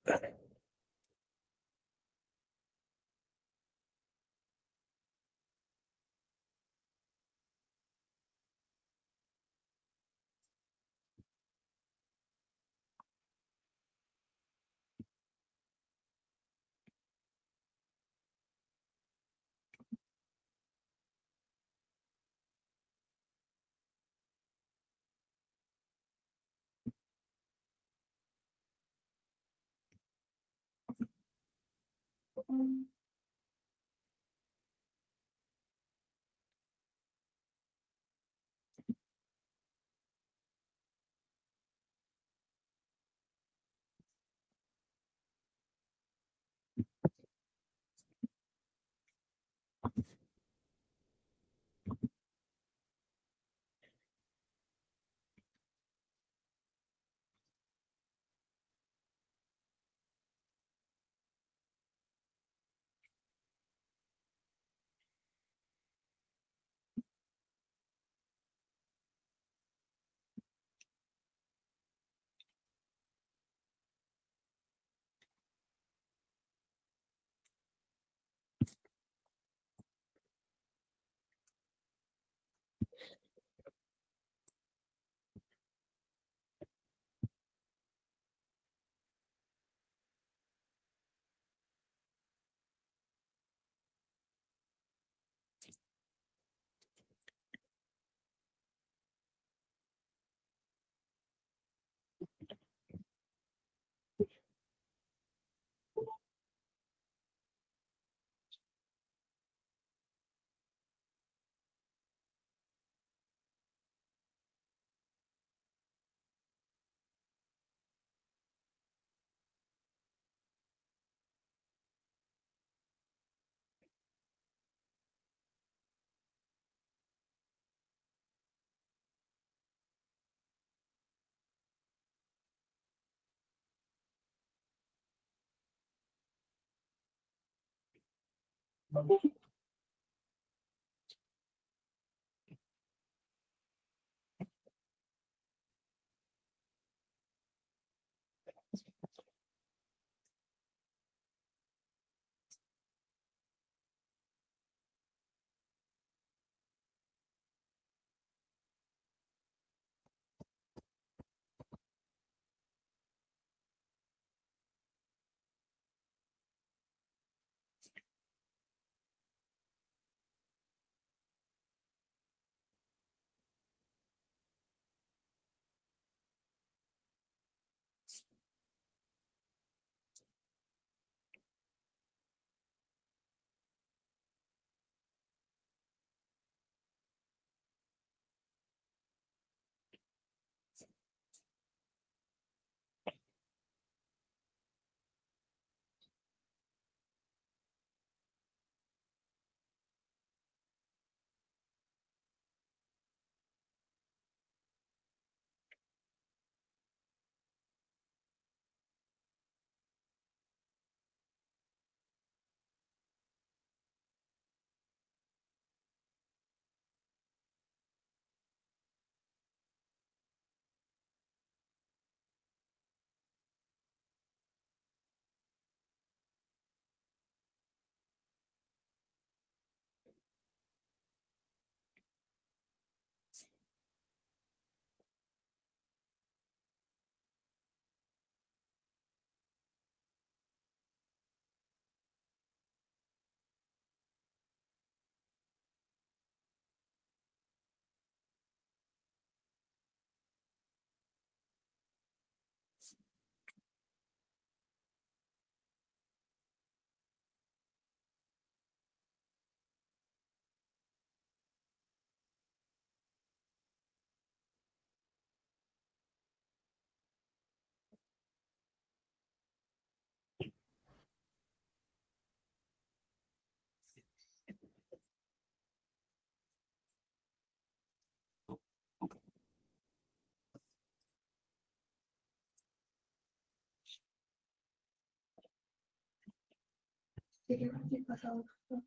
Пожалуйста,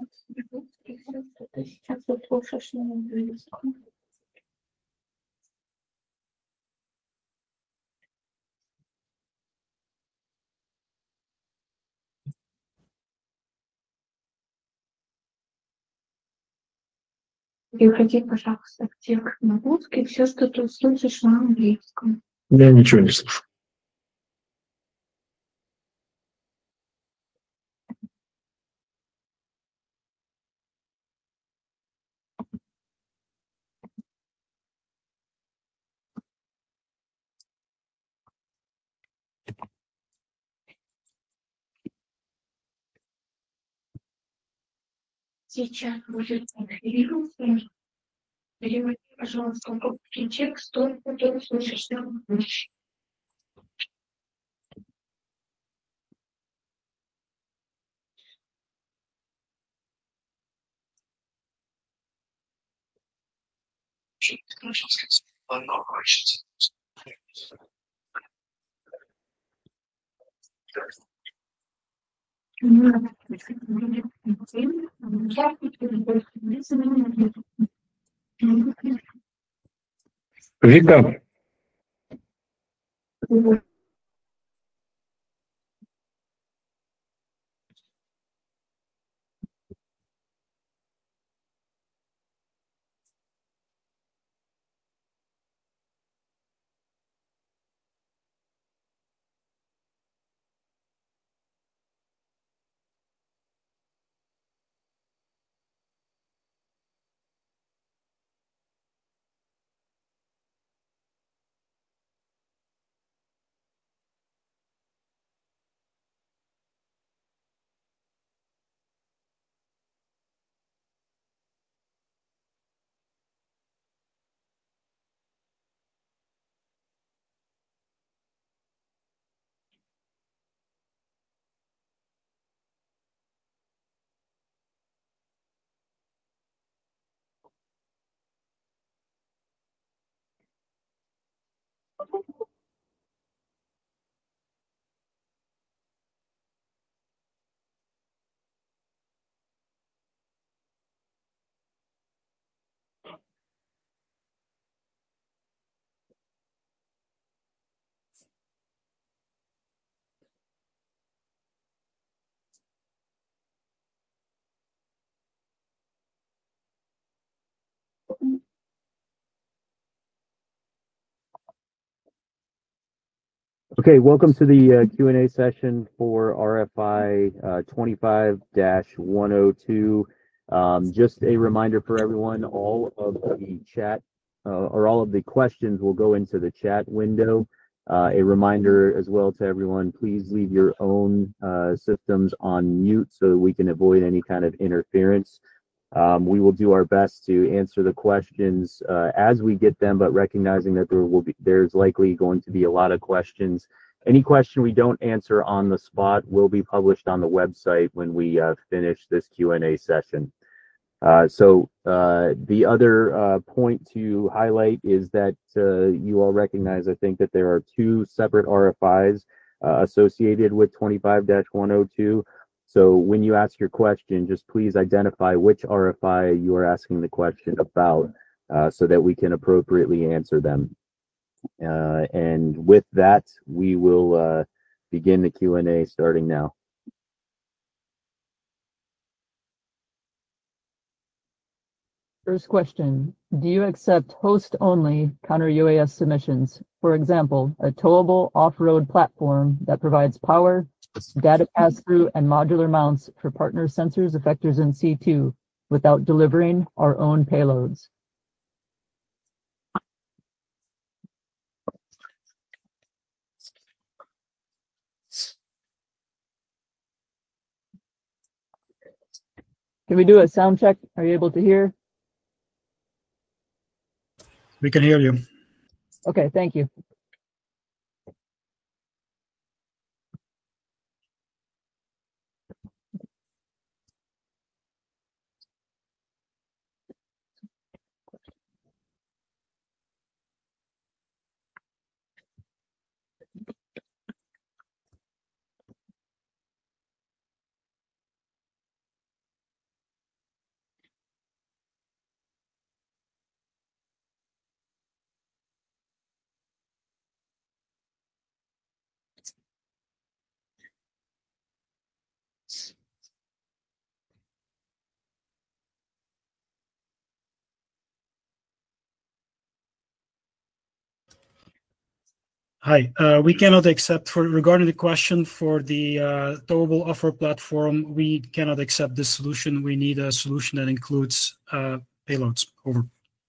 это сейчас вот слушаешь на английском. переводи, пожалуйста, текст на русский, все, что ты слышишь на английском. Я ничего не слышу. Сейчас будет перевод. Переводи, пожалуйста, русский текст, тот, который слышишь на английском. Вика, Okay, welcome to the Q&A session for RFI 25-102. Just a reminder for everyone, all of the chat or all of the questions will go into the chat window. A reminder as well to everyone, please leave your own systems on mute so that we can avoid any kind of interference. We will do our best to answer the questions as we get them, but recognizing that there's likely going to be a lot of questions. Any question we don't answer on the spot will be published on the website when we finish this Q&A session. The other point to highlight is that you all recognize, I think, that there are two separate RFIs associated with 25-102. So when you ask your question, just please identify which RFI you are asking the question about so that we can appropriately answer them. And with that, we will begin the Q&A starting now. First question, do you accept host-only counter-UAS submissions? For example, a towable off-road platform that provides power, data pass-through, and modular mounts for partner sensors, effectors, and C2 without delivering our own payloads. Can we do a sound check? Are you able to hear? We can hear you. Okay, thank you. Hi. We cannot accept regarding the question for the towable offer platform, we cannot accept this solution. We need a solution that includes payloads. Over.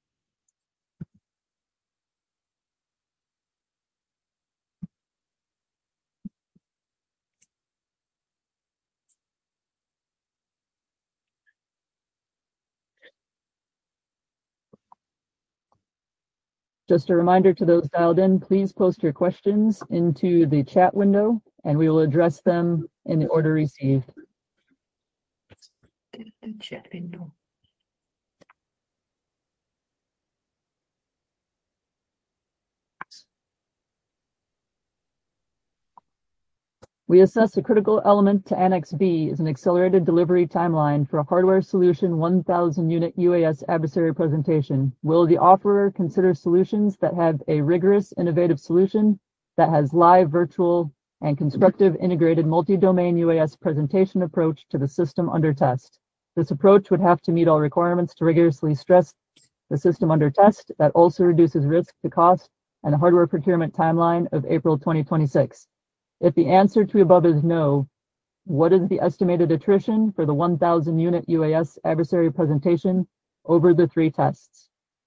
Just a reminder to those dialed in, please post your questions into the chat window and we will address them in the order received. The chat window. We assess a critical element to Annex B is an accelerated delivery timeline for a hardware solution 1,000 unit UAS adversary presentation. Will the offerer consider solutions that have a rigorous, innovative solution that has live, virtual, and constructive integrated multi-domain UAS presentation approach to the system under test? This approach would have to meet all requirements to rigorously stress the system under test that also reduces risk to cost and the hardware procurement timeline of April 2026. If the answer to above is no, what is the estimated attrition for the 1,000 unit UAS adversary presentation over the 3 tests?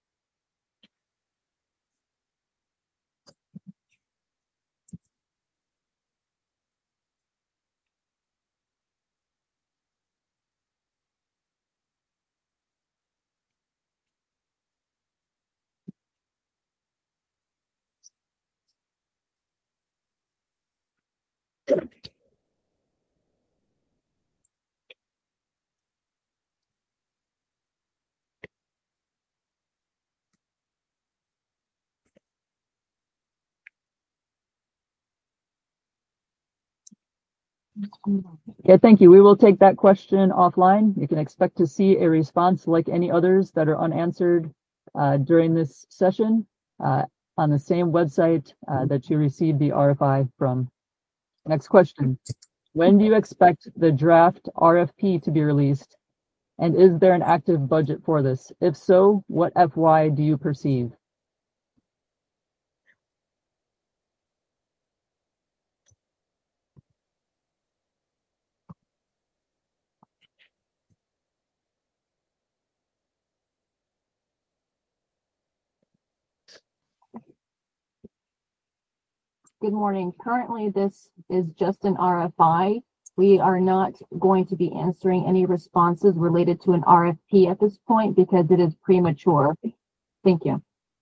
Yeah, thank you. We will take that question offline. You can expect to see a response like any others that are unanswered during this session on the same website that you received the RFI from. Next question. When do you expect the draft RFP to be released? And is there an active budget for this? If so, what FY do you perceive? Good morning. Currently, this is just an RFI. We are not going to be answering any responses related to an RFP at this point because it is premature. Thank you.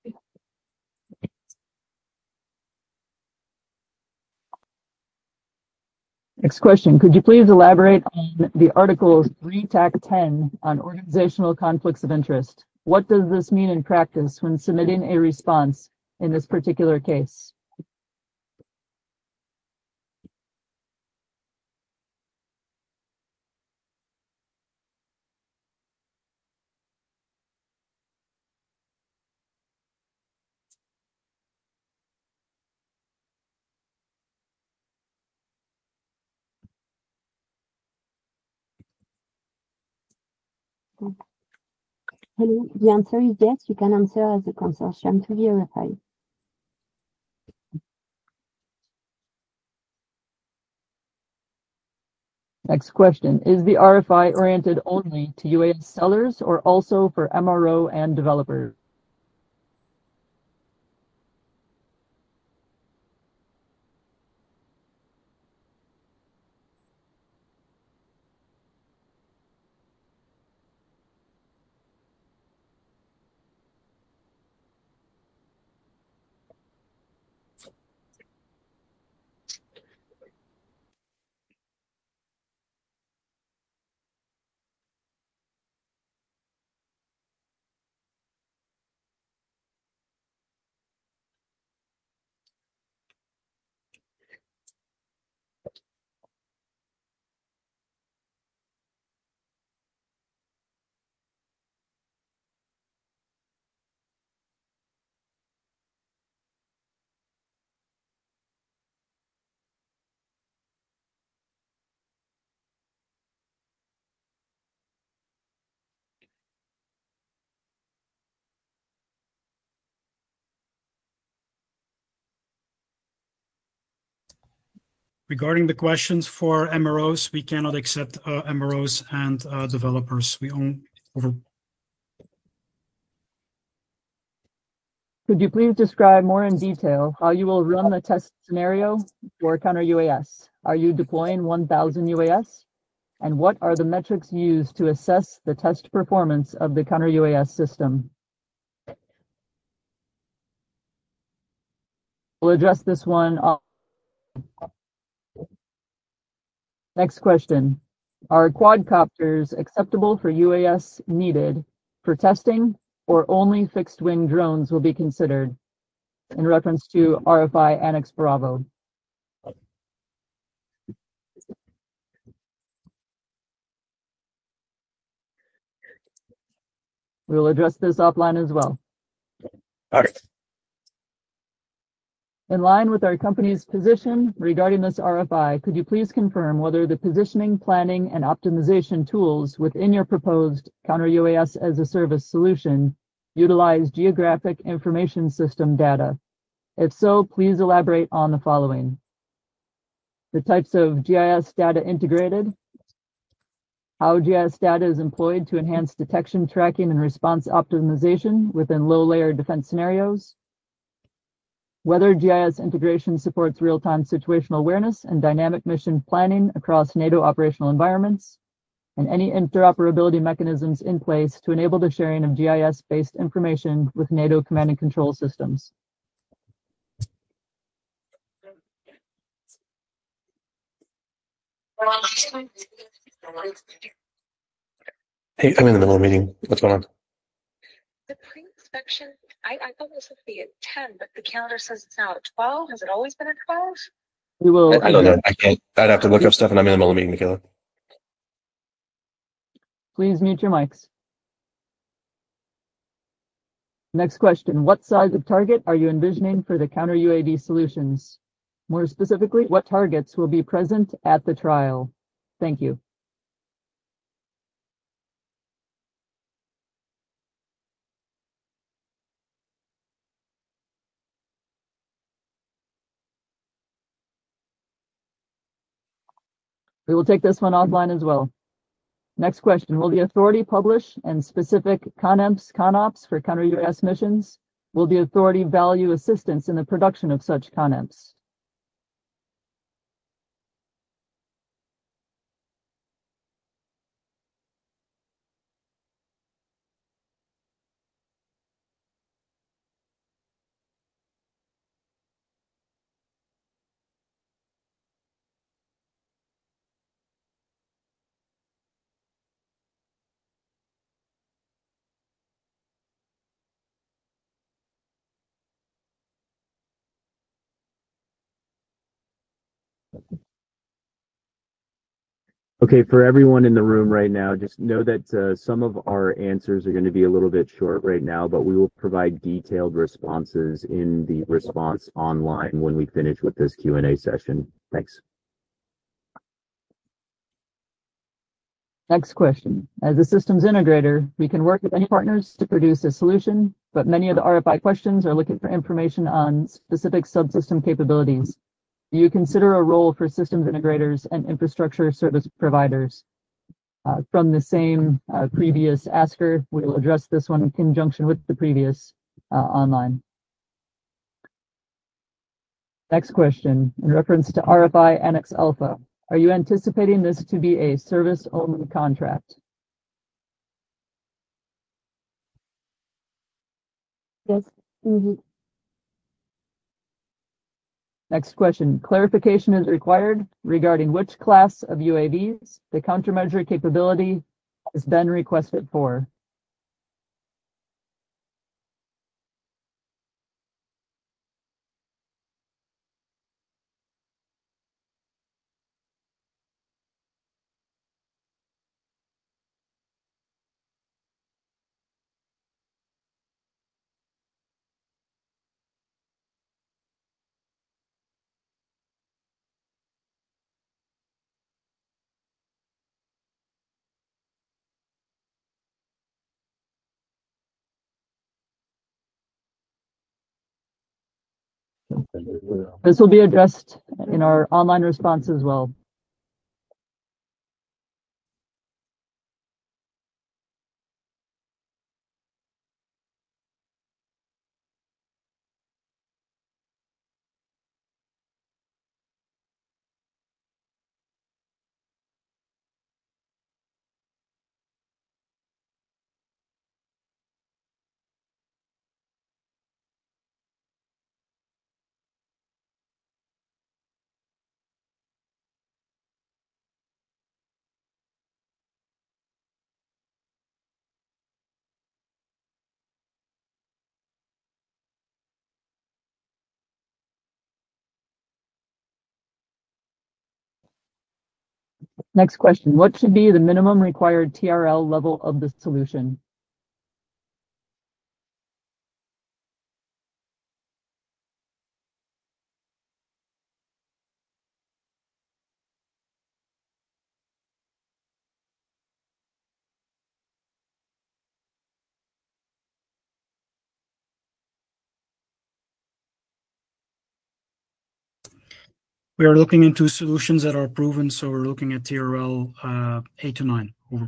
Next question. Could you please elaborate on the Article 3-10 on organizational conflicts of interest? What does this mean in practice when submitting a response in this particular case? Hello, the answer is yes, you can answer as a consortium to verify. Next question. Is the RFI oriented only to UAS sellers or also for MRO and developers? Regarding the questions for MROs, we cannot accept MROs and developers. We only over. Could you please describe more in detail how you will run the test scenario for counter UAS? Are you deploying 1,000 UAS? And what are the metrics used to assess the test performance of the counter UAS system? We'll address this one. Next question. Are quadcopters acceptable for UAS needed for testing, or only fixed-wing drones will be considered? In reference to RFI Annex Bravo. We will address this offline as well. Okay. In line with our company's position regarding this RFI, could you please confirm whether the positioning, planning, and optimization tools within your proposed counter UAS as a service solution utilize geographic information system data? If so, please elaborate on the following. The types of GIS data integrated, how GIS data is employed to enhance detection, tracking, and response optimization within low-layer defense scenarios, whether GIS integration supports real-time situational awareness and dynamic mission planning across NATO operational environments, and any interoperability mechanisms in place to enable the sharing of GIS-based information with NATO command and control systems. Hey, I'm in the middle of a meeting. What's going on? The pre-inspection, I thought it was supposed to be at 10, but the calendar says it's now at 12. Has it always been at 12? We will. I don't know. I can't. I'd have to look up stuff, and I'm in the middle of a meeting, Michaela. Please mute your mics. Next question. What size of target are you envisioning for the counter UAV solutions? More specifically, what targets will be present at the trial? Thank you. We will take this one offline as well. Next question. Will the authority publish and specific CONOPS for counter UAS missions? Will the authority value assistance in the production of such CONOPS? Okay, for everyone in the room right now, just know that some of our answers are going to be a little bit short right now, but we will provide detailed responses in the response online when we finish with this Q&A session. Thanks. Next question. As a systems integrator, we can work with any partners to produce a solution, but many of the RFI questions are looking for information on specific subsystem capabilities. Do you consider a role for systems integrators and infrastructure service providers? From the same previous asker, we will address this one in conjunction with the previous online. Next question. In reference to RFI Annex Alpha, are you anticipating this to be a service-only contract? Yes. Mm-hmm. Next question. Clarification is required regarding which class of UAVs the countermeasure capability has been requested for. This will be addressed in our online response as well. Next question. What should be the minimum required TRL level of the solution? We are looking into solutions that are proven, so we're looking at TRL 8 to 9. Over.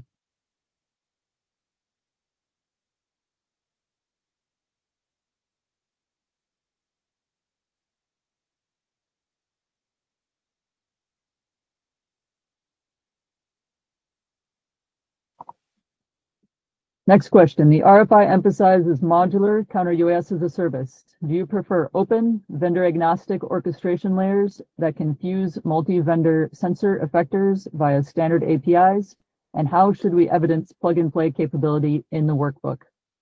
Next question. The RFI emphasizes modular counter-UAS as a service. Do you prefer open, vendor-agnostic orchestration layers that can fuse multi-vendor sensor effectors via standard APIs? And how should we evidence plug-and-play capability in the workbook?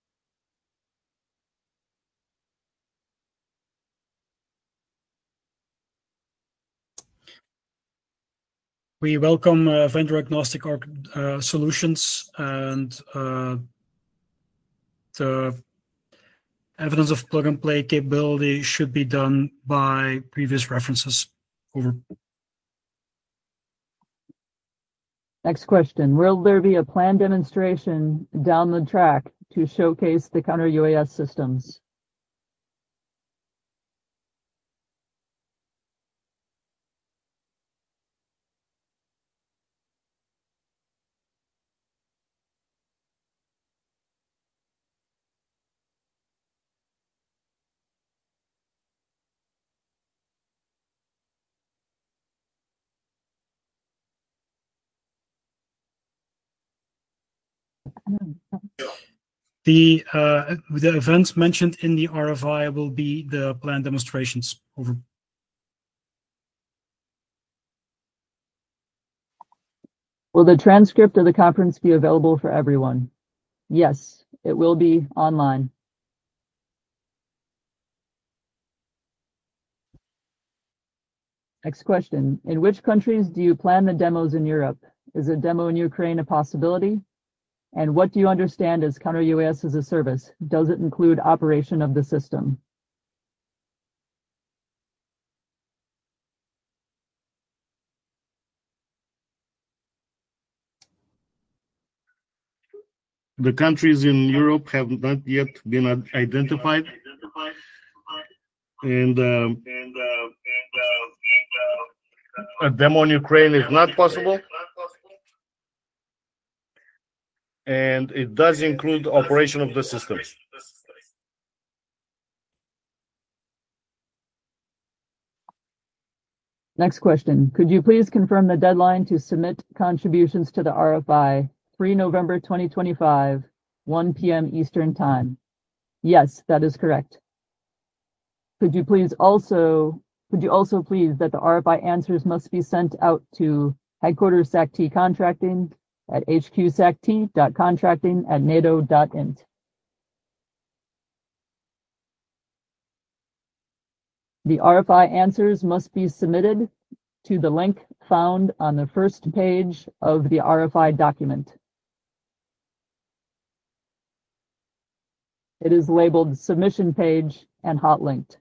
We welcome vendor-agnostic solutions, and the evidence of plug-and-play capability should be done by previous references. Over. Next question. Will there be a planned demonstration down the track to showcase the counter-UAS systems? The events mentioned in the RFI will be the planned demonstrations. Over. Will the transcript of the conference be available for everyone? Yes, it will be online. Next question. In which countries do you plan the demos in Europe? Is a demo in Ukraine a possibility? And what do you understand as counter-UAS as a service? Does it include operation of the system? The countries in Europe have not yet been identified. And a demo in Ukraine is not possible. And it does include operation of the systems. Next question. Could you please confirm the deadline to submit contributions to the RFI, 3 November 2025, 1 p.m. Eastern Time? Yes, that is correct. Could you also please that the RFI answers must be sent out to headquarters SACT contracting at hqsact.contracting@nato.int. The RFI answers must be submitted to the link found on the first page of the RFI document. It is labeled submission page and hot linked.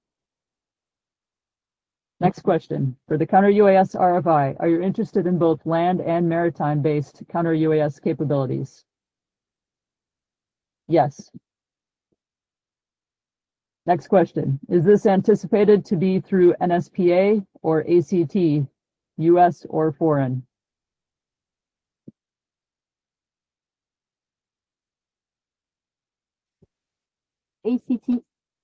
Next question. For the counter-UAS RFI, are you interested in both land and maritime-based counter-UAS capabilities? Yes. Next question. Is this anticipated to be through NSPA or ACT, US or foreign? ACT.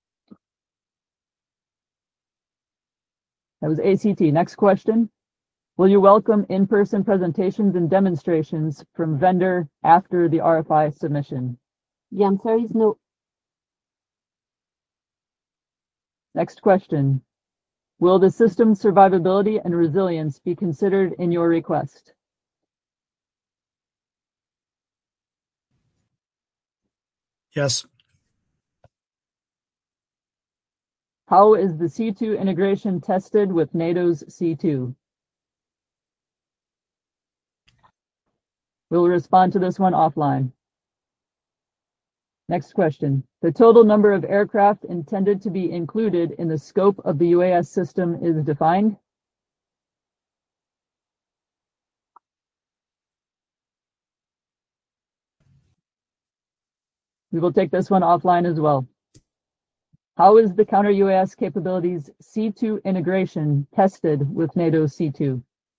That was ACT. Next question. Will you welcome in-person presentations and demonstrations from vendor after the RFI submission? The answer is no. Next question. Will the system's survivability and resilience be considered in your request? Yes. How is the C2 integration tested with NATO's C2? We'll respond to this one offline. Next question. The total number of aircraft intended to be included in the scope of the UAS system is defined. We will take this one offline as well. How is the counter-UAS capabilities C2 integration tested with NATO C2?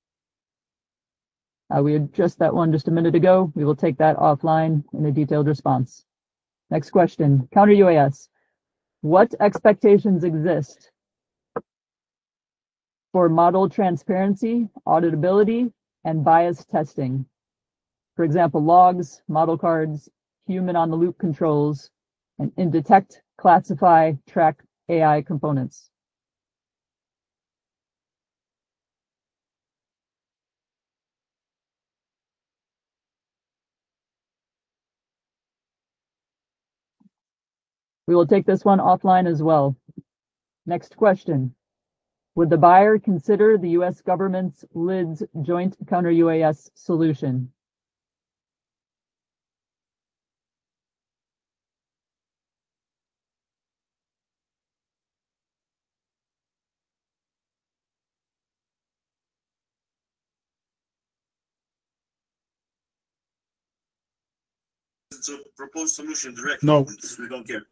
We addressed that one just a minute ago. We will take that offline in a detailed response. Next question, counter-UAS. What expectations exist for model transparency, auditability, and bias testing? For example, logs, model cards, human-on-the-loop controls, and in detect, classify, track AI components. We will take this one offline as well. Next question. Would the buyer consider the U.S. government's LIDS joint counter-UAS solution? It's a proposed solution directly. No. We don't care.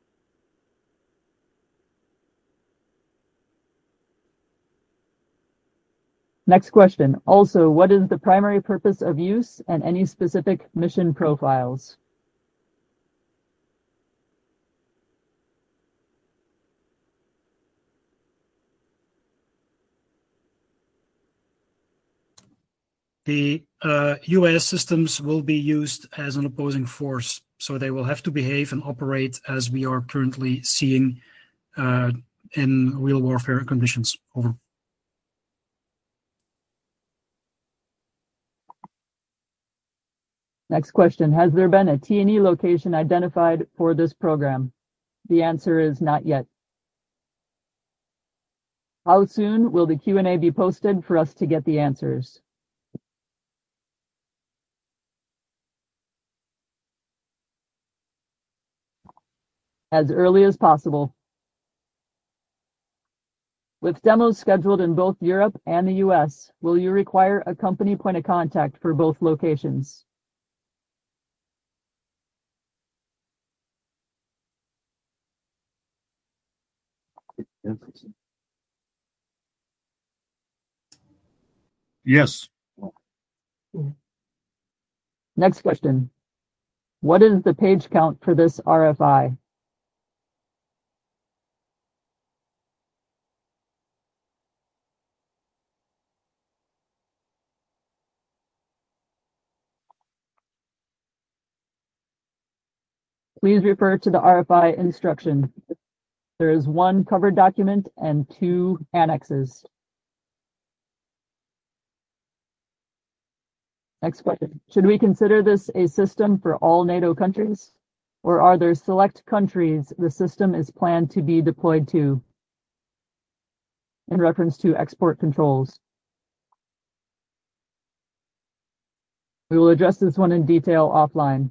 Next question. Also, what is the primary purpose of use and any specific mission profiles? The UAS systems will be used as an opposing force, so they will have to behave and operate as we are currently seeing in real warfare conditions. Over. Next question. Has there been a T&E location identified for this program? The answer is not yet. How soon will the Q&A be posted for us to get the answers? As early as possible. With demos scheduled in both Europe and the US, will you require a company point of contact for both locations? Yes. Next question. What is the page count for this RFI? Please refer to the RFI instruction. There is one covered document and 2 annexes. Next question. Should we consider this a system for all NATO countries, or are there select countries the system is planned to be deployed to? In reference to export controls. We will address this one in detail offline.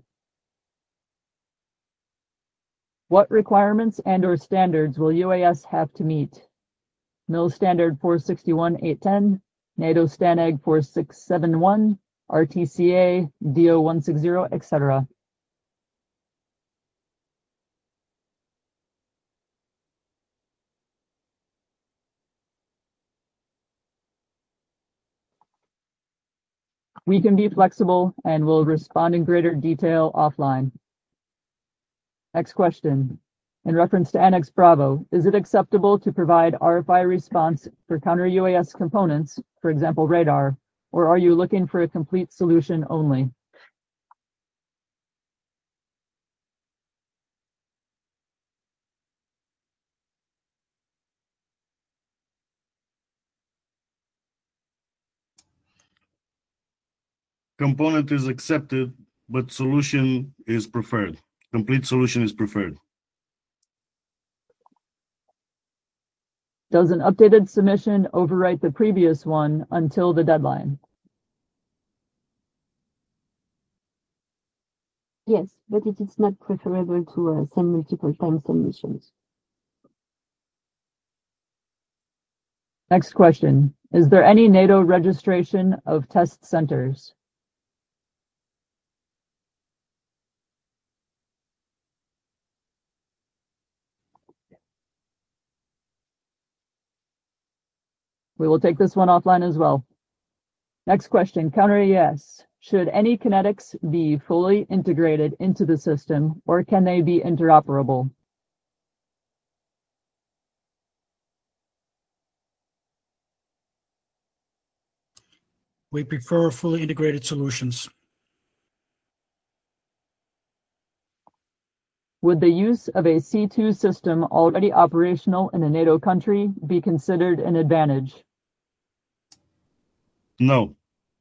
What requirements and/or standards will UAS have to meet? MIL Standard 461-810, NATO STANAG 4671, RTCA, DO 160, etc. We can be flexible and will respond in greater detail offline. Next question. In reference to Annex Bravo, is it acceptable to provide RFI response for counter-UAS components, for example, radar, or are you looking for a complete solution only? Component is accepted, but solution is preferred. Complete solution is preferred. Does an updated submission overwrite the previous one until the deadline? Yes, but it is not preferable to send multiple time submissions. Next question. Is there any NATO registration of test centers? We will take this one offline as well. Next question, counter-UAS. Should any kinetics be fully integrated into the system, or can they be interoperable? We prefer fully integrated solutions. Would the use of a C2 system already operational in a NATO country be considered an advantage? No.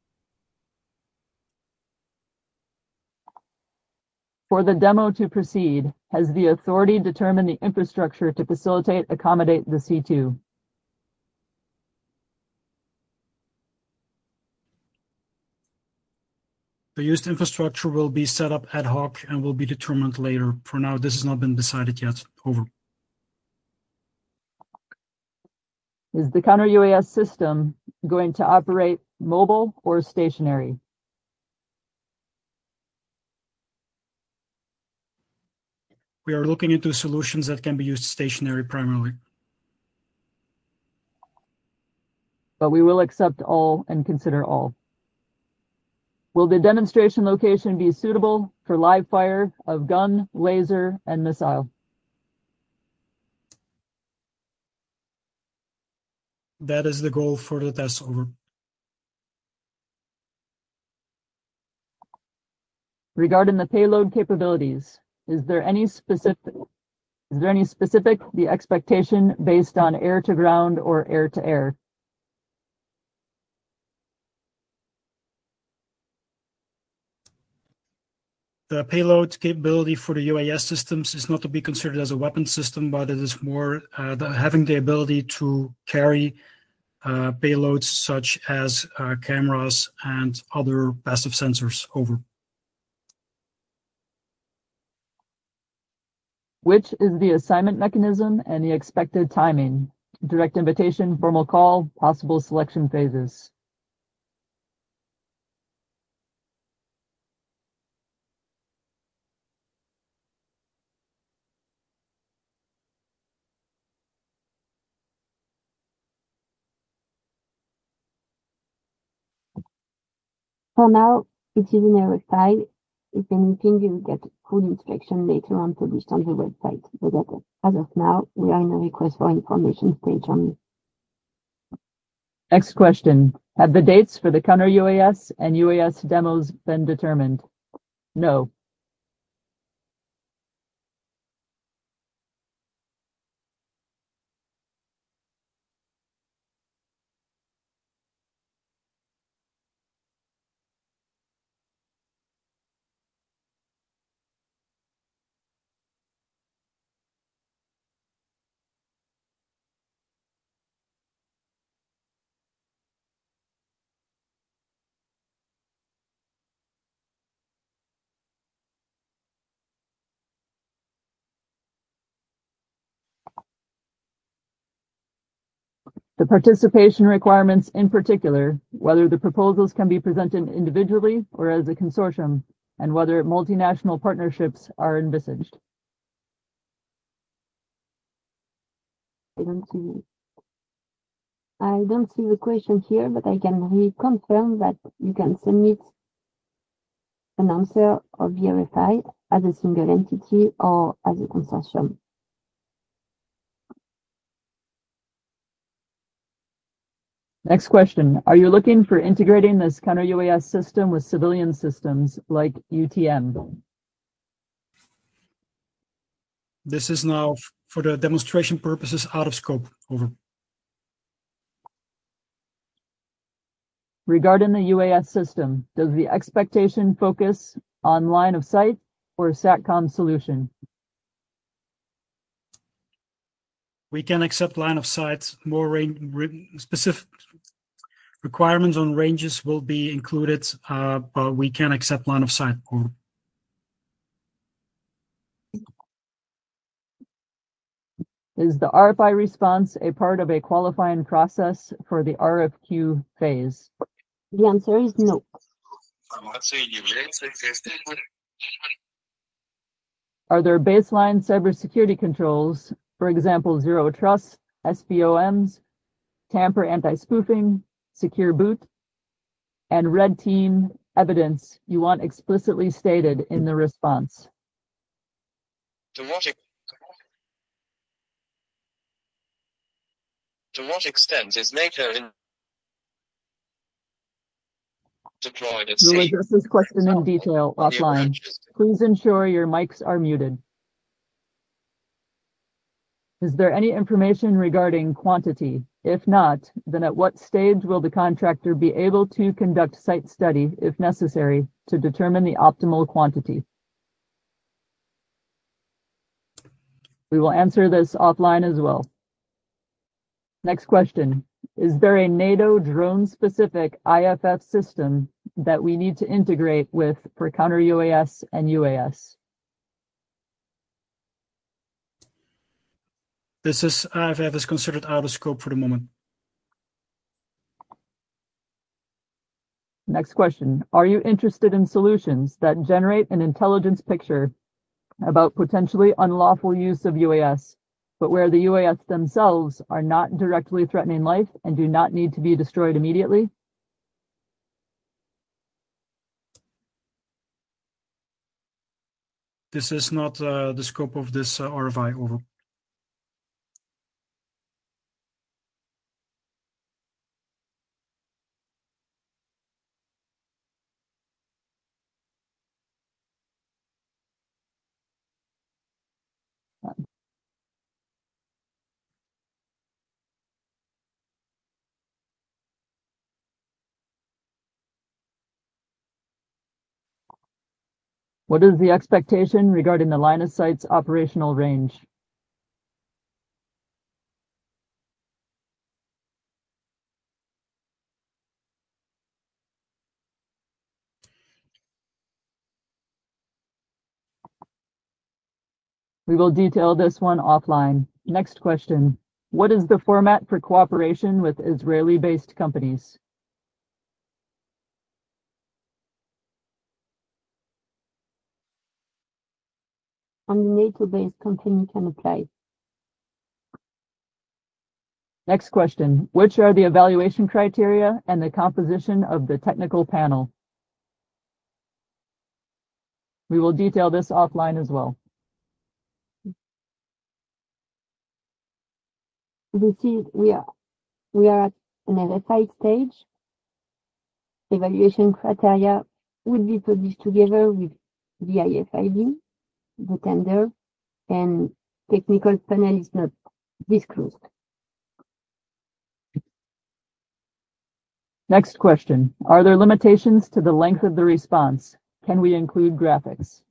For the demo to proceed, has the authority determined the infrastructure to accommodate the C2? The used infrastructure will be set up ad hoc and will be determined later. For now, this has not been decided yet. Over. Is the counter-UAS system going to operate mobile or stationary? We are looking into solutions that can be used stationary primarily. But we will accept all and consider all. Will the demonstration location be suitable for live fire of gun, laser, and missile? That is the goal for the test. Over. Regarding the payload capabilities, is there any specific the expectation based on air to ground or air to air? The payload capability for the UAS systems is not to be considered as a weapon system, but it is more having the ability to carry payloads such as cameras and other passive sensors. Over. Which is the assignment mechanism and the expected timing? Direct invitation, formal call, possible selection phases. For now, it is an RFI. If anything, you will get full inspection later on published on the website. But as of now, we are in a request for information stage only. Next question. Have the dates for the counter-UAS and UAS demos been determined? No. The participation requirements in particular, whether the proposals can be presented individually or as a consortium, and whether multinational partnerships are envisaged. I don't see. I don't see the question here, but I can reconfirm that you can submit an answer of VRFI as a single entity or as a consortium. Next question. Are you looking for integrating this counter UAS system with civilian systems like UTM? This is now for the demonstration purposes out of scope. Over. Regarding the UAS system, does the expectation focus on line of sight or SATCOM solution? We can accept line of sight. More specific requirements on ranges will be included, but we can accept line of sight. Over. Is the RFI response a part of a qualifying process for the RFQ phase? The answer is no. Are there baseline cybersecurity controls, for example, zero trust, SBOMs, tamper anti-spoofing, secure boot, and red team evidence you want explicitly stated in the response? To what extent is NATO deployed at We'll sea? address this question in detail offline. Please ensure your mics are muted. Is there any information regarding quantity? If not, then at what stage will the contractor be able to conduct site study, if necessary, to determine the optimal quantity? We will answer this offline as well. Next question. Is there a NATO drone-specific IFF system that we need to integrate with for counter UAS and UAS? This is IFF is considered out of scope for the moment. Next question. Are you interested in solutions that generate an intelligence picture about potentially unlawful use of UAS, but where the UAS themselves are not directly threatening life and do not need to be destroyed immediately? This is not the scope of this RFI. Over. What is the expectation regarding the line of sight's operational range? We will detail this one offline. Next question. What is the format for cooperation with Israeli-based companies? Only NATO-based company can apply. Next question. Which are the evaluation criteria and the composition of the technical panel? We will detail this offline as well. We are at an RFI stage. Evaluation criteria will be published together with the IFID, the tender, and technical panel is not disclosed. Next question. Are there limitations to the length of the response? Can we include graphics?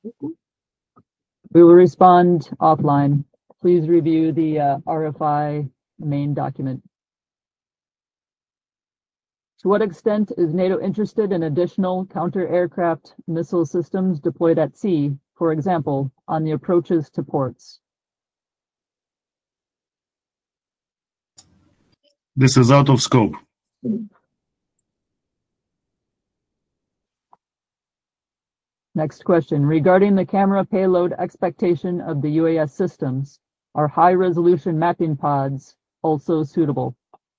We will respond offline. Please review the RFI main document. To what extent is NATO interested in additional counter-aircraft missile systems deployed at sea, for example, on the approaches to ports? This is out of scope. Next question. Regarding the camera payload expectation of the UAS systems, are high-resolution mapping pods also suitable?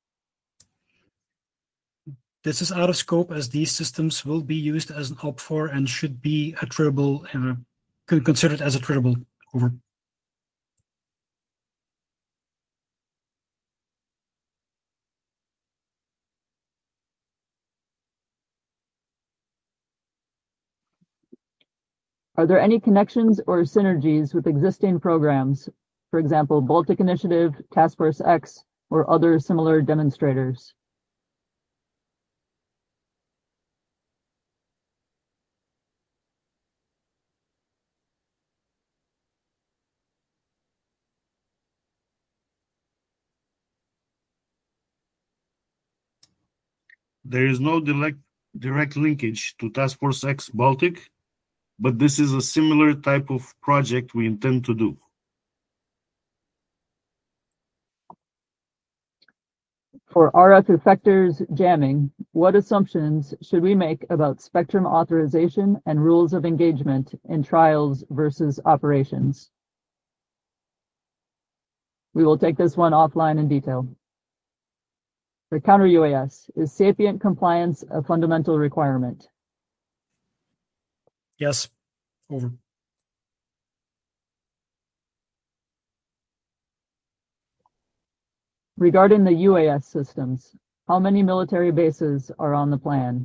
This is out of scope as these systems will be used as an OPFOR and should be attritable, considered as attritable. Over. Are there any connections or synergies with existing programs, for example, Baltic Initiative, Task Force X, or other similar demonstrators? There is no direct linkage to Task Force X Baltic, but this is a similar type of project we intend to do. For RF effectors jamming, what assumptions should we make about spectrum authorization and rules of engagement in trials versus operations? We will take this one offline in detail. For counter-UAS, is sapient compliance a fundamental requirement? Yes. Over. Regarding the UAS systems, how many military bases are on the plan?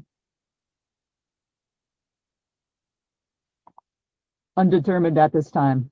Undetermined at this time.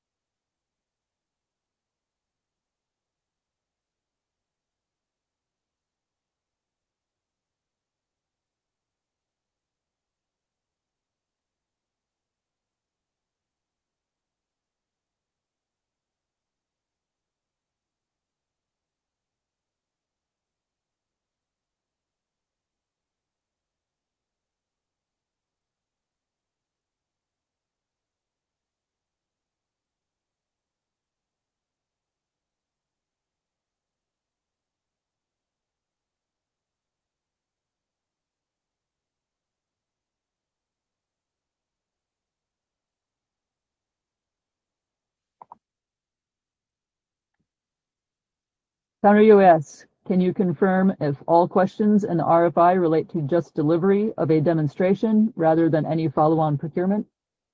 Counter-UAS, can you confirm if all questions in the RFI relate to just delivery of a demonstration rather than any follow-on procurement?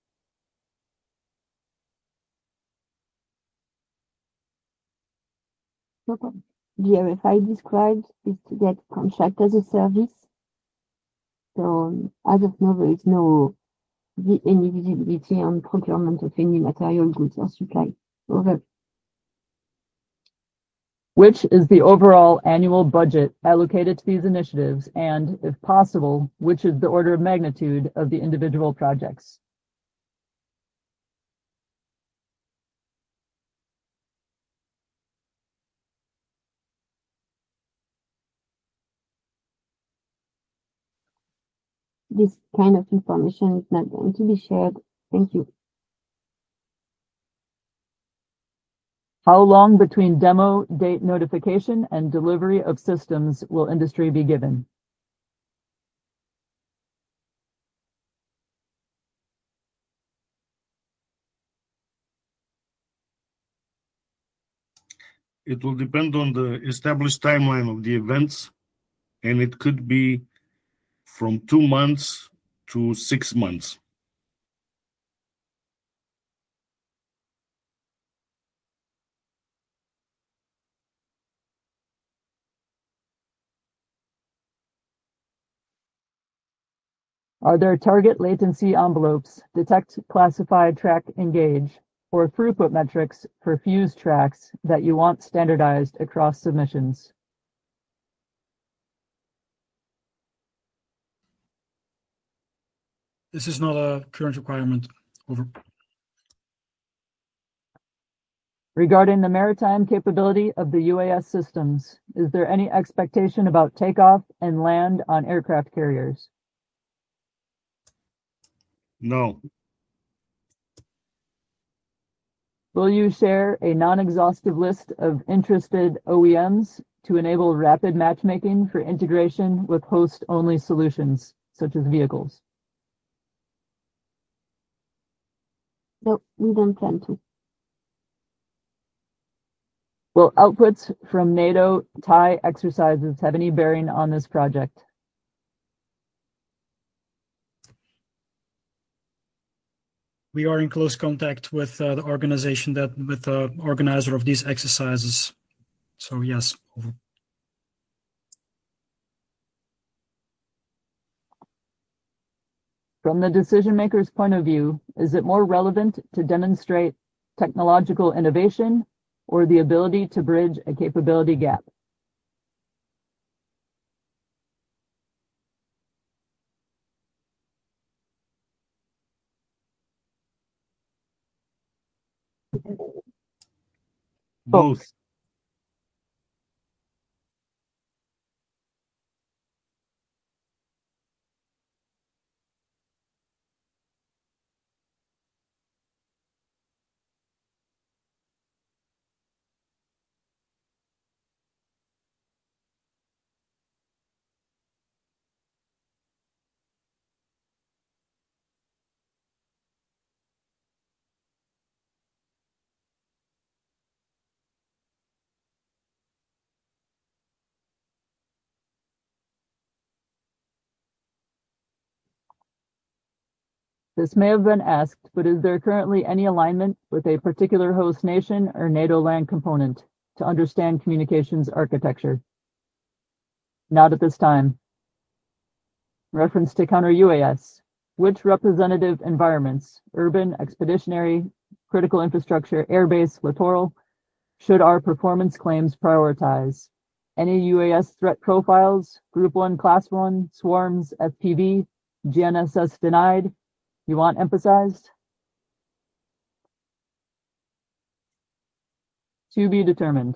The RFI described is to get contract as a service. So as of now, there is no any visibility on procurement of any material goods or supply. Over. Which is the overall annual budget allocated to these initiatives, and, if possible, which is the order of magnitude of the individual projects? This kind of information is not going to be shared. Thank you. How long between demo date notification and delivery of systems will industry be given? It will depend on the established timeline of the events, and it could be from 2 months to 6 months. Are there target latency envelopes, detect, classify, track, engage, or throughput metrics for fuse tracks that you want standardized across submissions? This is not a current requirement. Over. Regarding the maritime capability of the UAS systems, is there any expectation about takeoff and land on aircraft carriers? No. Will you share a non-exhaustive list of interested OEMs to enable rapid matchmaking for integration with host-only solutions, such as vehicles? No, we don't plan to. Will outputs from NATO TIE exercises have any bearing on this project? We are in close contact with the organization with the organizer of these exercises. So yes, over. From the decision maker's point of view, is it more relevant to demonstrate technological innovation or the ability to bridge a capability gap? Both. This may have been asked, but is there currently any alignment with a particular host nation or NATO land component to understand communications architecture? Not at this time. Reference to counter UAS. Which representative environments, urban, expeditionary, critical infrastructure, airbase, littoral, should our performance claims prioritize? Any UAS threat profiles, Group 1, Class 1, swarms, FPV, GNSS denied, you want emphasized? To be determined.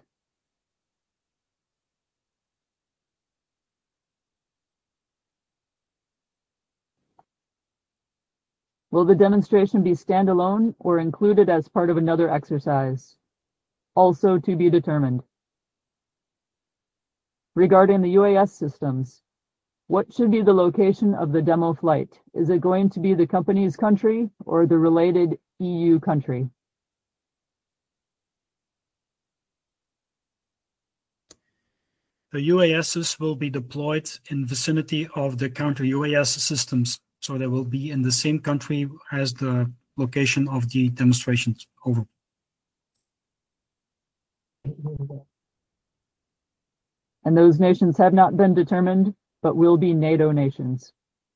Will the demonstration be standalone or included as part of another exercise? Also to be determined. Regarding the UAS systems, what should be the location of the demo flight? Is it going to be the company's country or the related EU country? The UASs will be deployed in vicinity of the counter UAS systems. So they will be in the same country as the location of the demonstrations. Over. And those nations have not been determined, but will be NATO nations.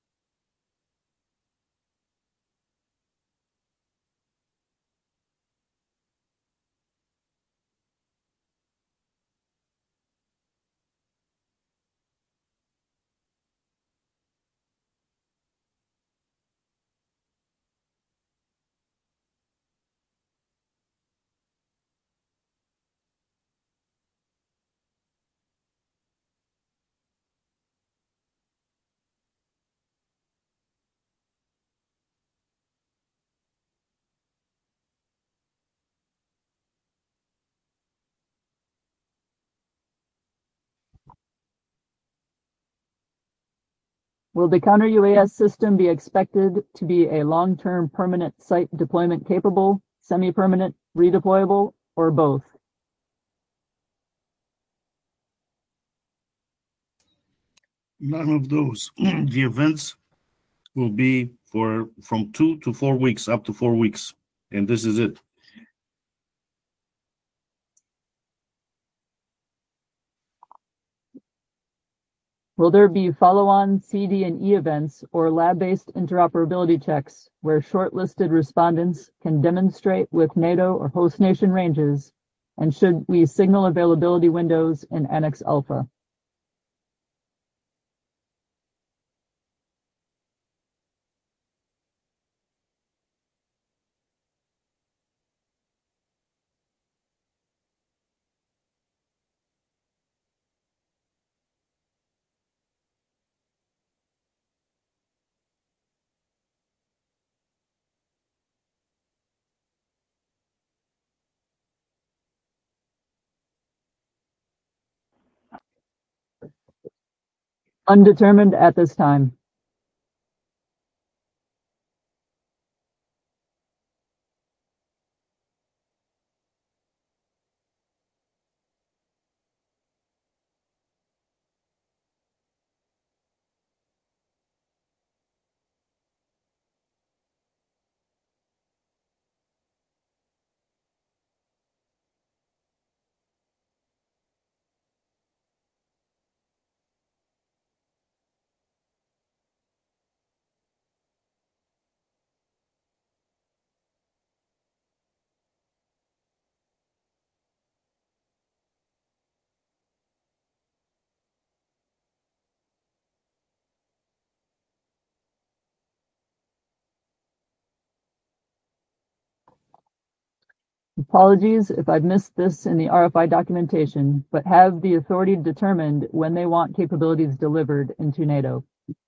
Will the counter UAS system be expected to be a long-term permanent site deployment capable, semi-permanent, redeployable, or both? None of those. The events will be from 2 to 4 weeks, up to 4 weeks. And this is it. Will there be follow-on CD and E events or lab-based interoperability checks where shortlisted respondents can demonstrate with NATO or host nation ranges? And should we signal availability windows in Annex Alpha? Undetermined at this time. Apologies if I've missed this in the RFI documentation, but have the authority determined when they want capabilities delivered into NATO?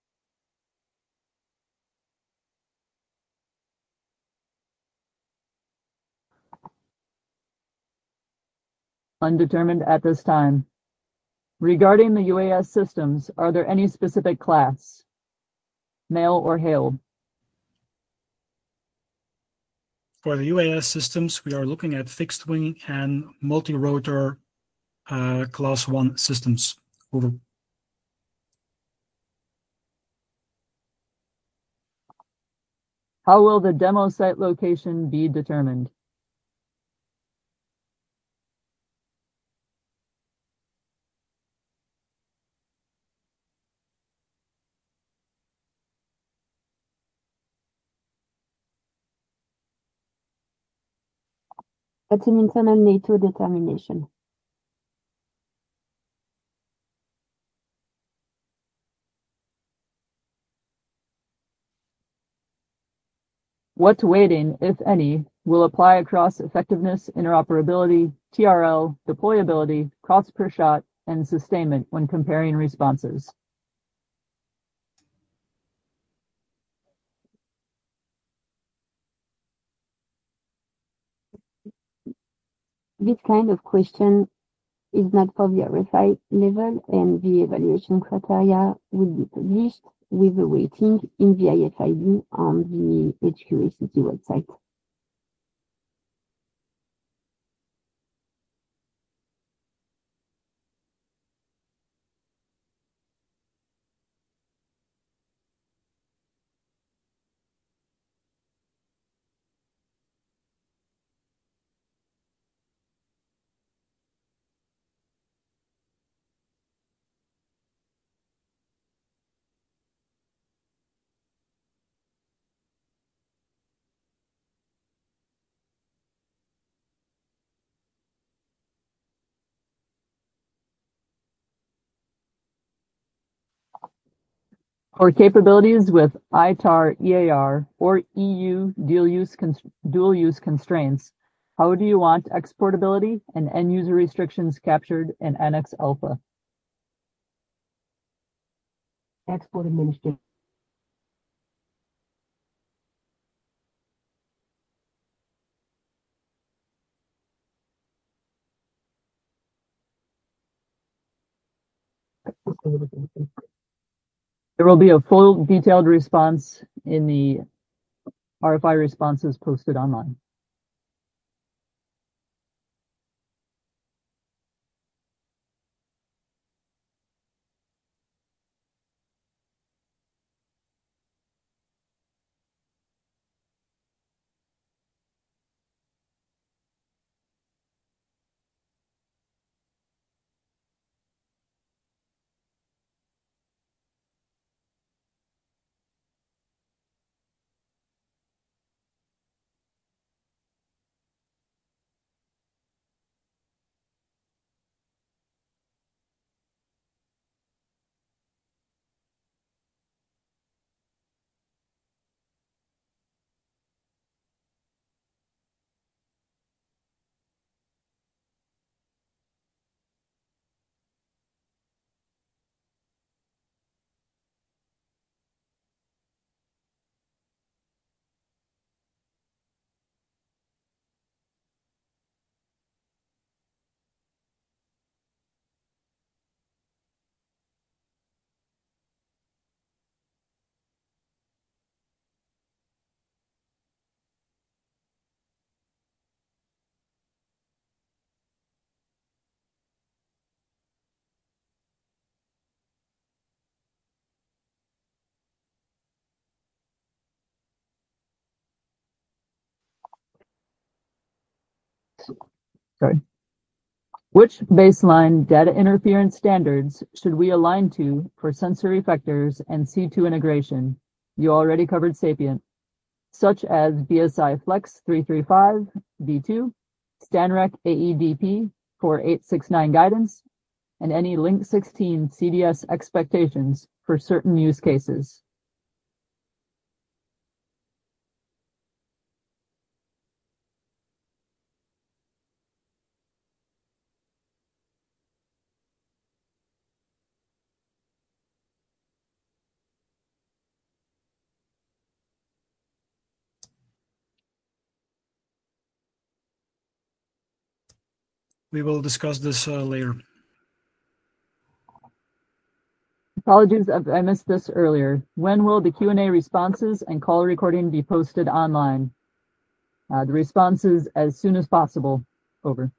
Undetermined at this time. Regarding the UAS systems, are there any specific class? Male or hail? For the UAS systems, we are looking at fixed wing and multi-rotor class 1 systems. Over. How will the demo site location be determined? That's an internal NATO determination. What weighting, if any, will apply across effectiveness, interoperability, TRL, deployability, cost per shot, and sustainment when comparing responses? This kind of question is not for the RFI level, and the evaluation criteria will be published with a weighting in the IFID on the HQACT website. For capabilities with ITAR EAR or EU dual use constraints, how do you want exportability and end user restrictions captured in Annex Alpha? Export administration. There will be a full detailed response in the RFI responses posted online. Which baseline data interference standards should we align to for sensor effectors and C2 integration? You already covered Sapient, such as BSI Flex 335 V2, STANREC AEDP 4869 guidance, and any Link 16 CDS expectations for certain use cases. We will discuss this later. Apologies if I missed this earlier. When will the Q&A responses and call recording be posted online? The responses as soon as possible. Over.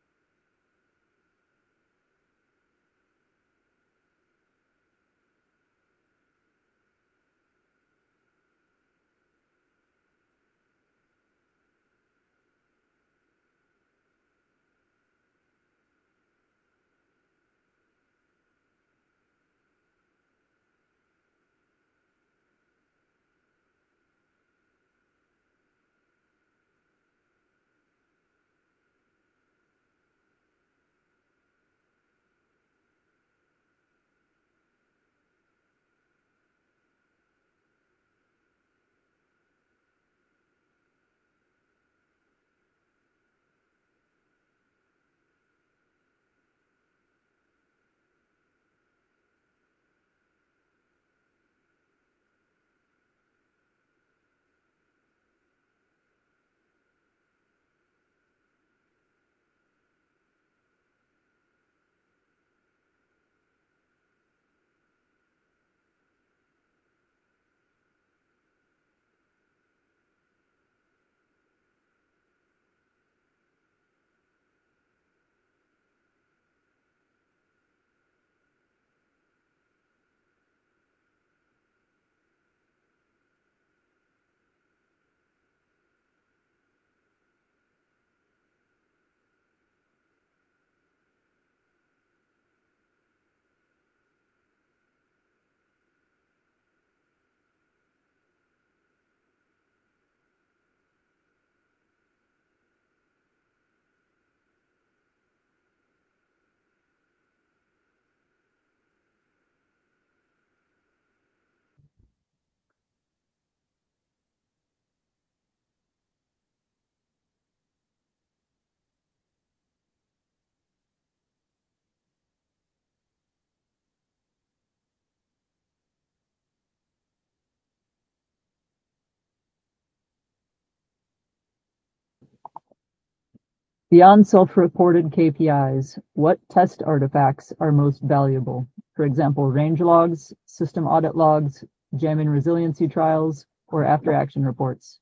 Beyond self-reported KPIs, what test artifacts are most valuable? For example, range logs, system audit logs, jamming resiliency trials, or after-action reports.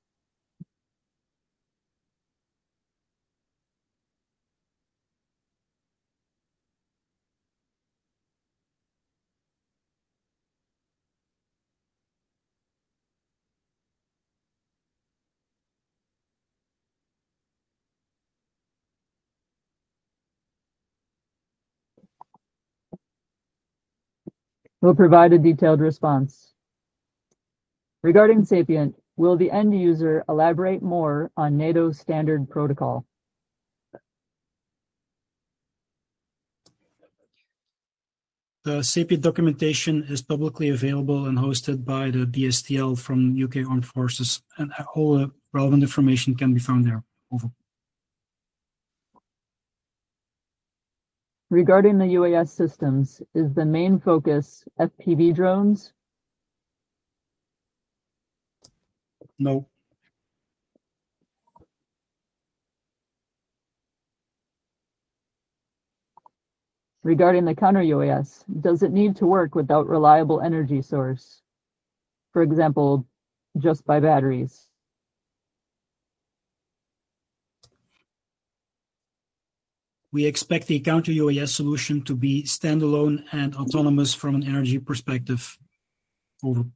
We'll provide a detailed response. Regarding Sapient, will the end user elaborate more on NATO standard protocol? The Sapient documentation is publicly available and hosted by the BSTL from UK Armed Forces, and all the relevant information can be found there. Over. Regarding the UAS systems, is the main focus FPV drones? No. Regarding the counter-UAS, does it need to work without reliable energy source? For example, just by batteries? We expect the counter-UAS solution to be standalone and autonomous from an energy perspective. Over.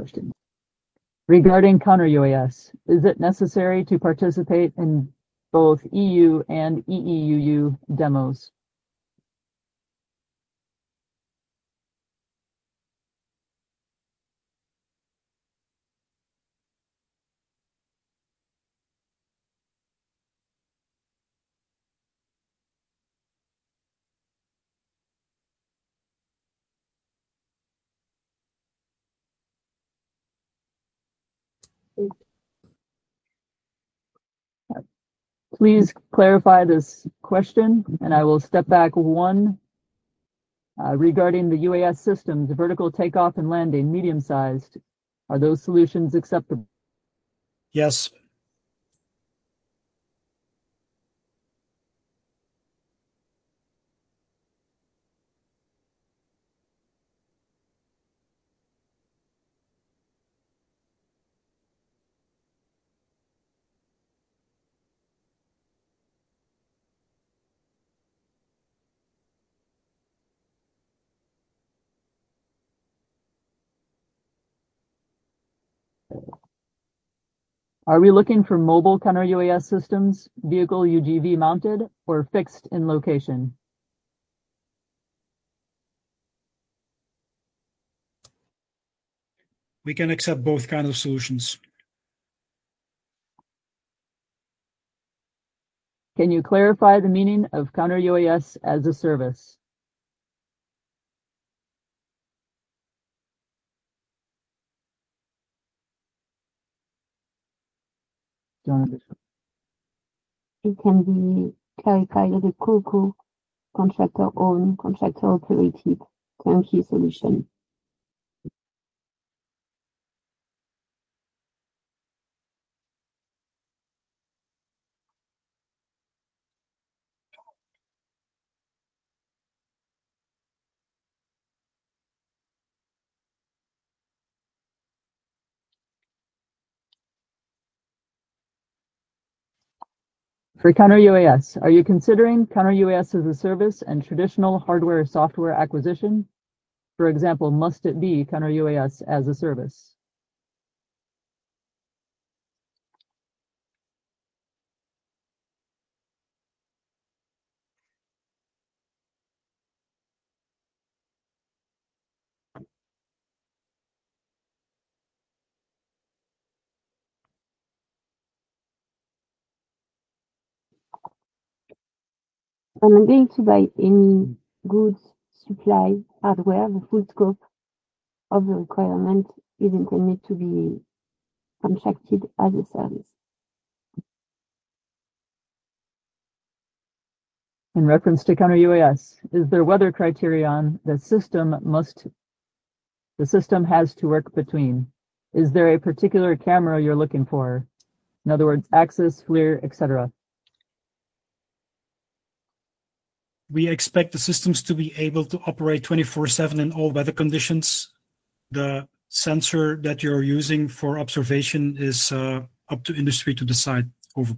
question. Regarding counter UAS, is it necessary to participate in both EU and EEUU demos? Please clarify this question, and I will step back one. Regarding the UAS systems, vertical takeoff and landing, medium-sized, are those solutions acceptable? Yes. Are we looking for mobile counter UAS systems, vehicle UGV mounted, or fixed in location? We can accept both kinds of solutions. Can you clarify the meaning of counter UAS as a service? Jonathan. It can be clarified as a COCO, contractor owned, contractor operated, turnkey solution. For counter UAS, are you considering counter UAS as a service and traditional hardware software acquisition? For example, must it be counter UAS as a service? I'm not going to buy any goods, supply, hardware. The full scope of the requirement is intended to be contracted as a service. In reference to counter UAS, is there weather criterion the system has to work between? Is there a particular camera you're looking for? In other words, axis, FLIR, etc. We expect the systems to be able to operate 24/7 in all weather conditions. The sensor that you're using for observation is up to industry to decide. Over.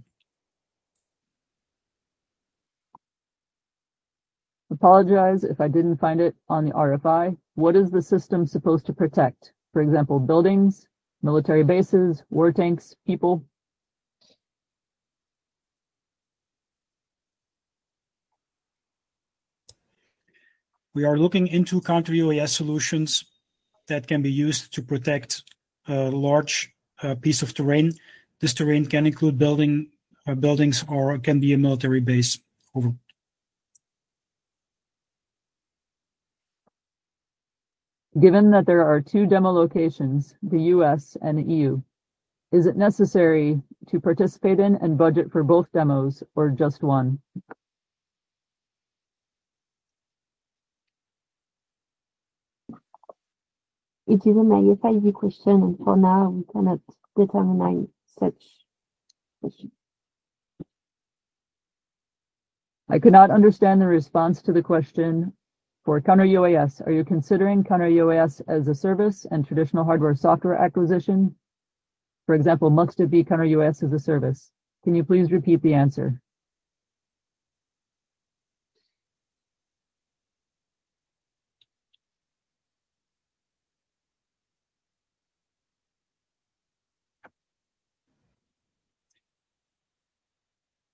Apologize if I didn't find it on the RFI. What is the system supposed to protect? For example, buildings, military bases, war tanks, people? We are looking into counter UAS solutions that can be used to protect a large piece of terrain. This terrain can include buildings or it can be a military base. Over. Given that there are two demo locations, the US and the EU, is it necessary to participate in and budget for both demos or just one? It is an IFID question, and for now, we cannot determine such question. I could not understand the response to the question. For counter UAS, are you considering counter UAS as a service and traditional hardware software acquisition? For example, must it be counter UAS as a service? Can you please repeat the answer?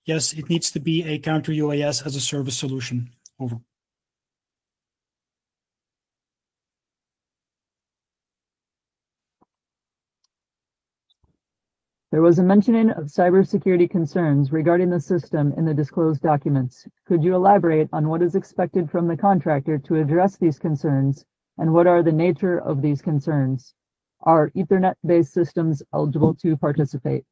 Yes, it needs to be a counter UAS as a service solution. Over. There was a mentioning of cybersecurity concerns regarding the system in the disclosed documents. Could you elaborate on what is expected from the contractor to address these concerns, and what are the nature of these concerns? Are Ethernet-based systems eligible to participate?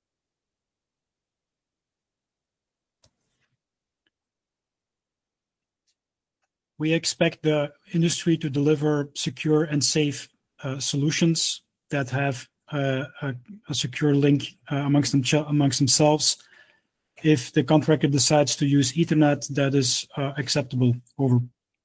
We expect the industry to deliver secure and safe solutions that have a secure link amongst themselves. If the contractor decides to use Ethernet, that is acceptable. Over.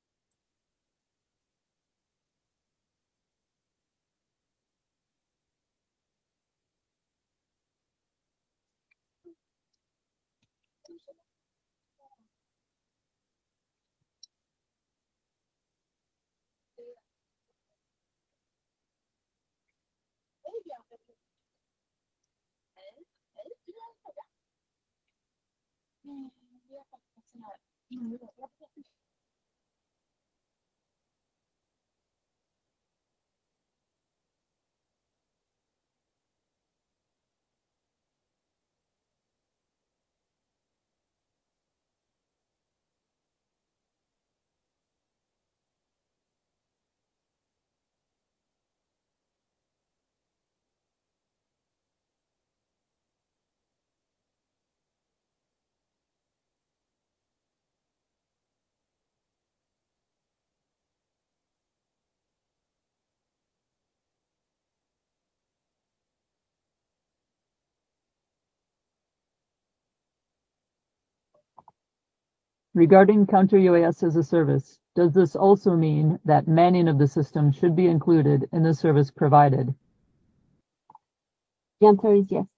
Regarding counter UAS as a service, does this also mean that manning of the system should be included in the service provided? The answer is yes.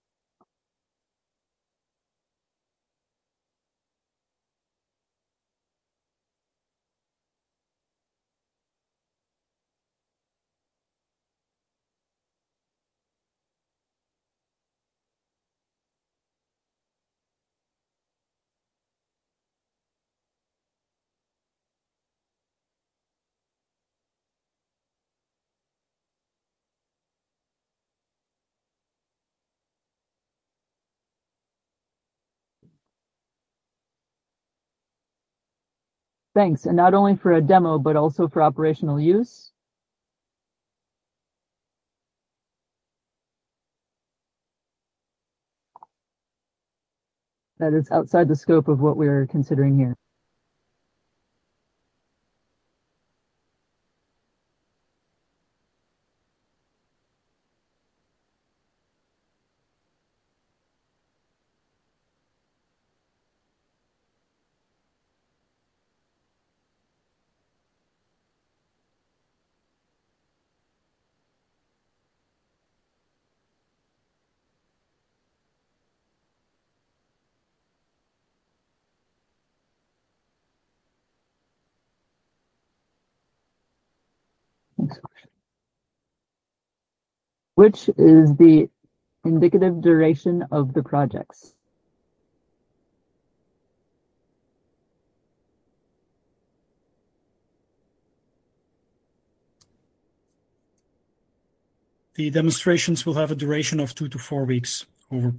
Thanks, and not only for a demo, but also for operational use? That is outside the scope of what we're considering here. Next question. Which is the indicative duration of the projects? The demonstrations will have a duration of 2 to 4 weeks. Over.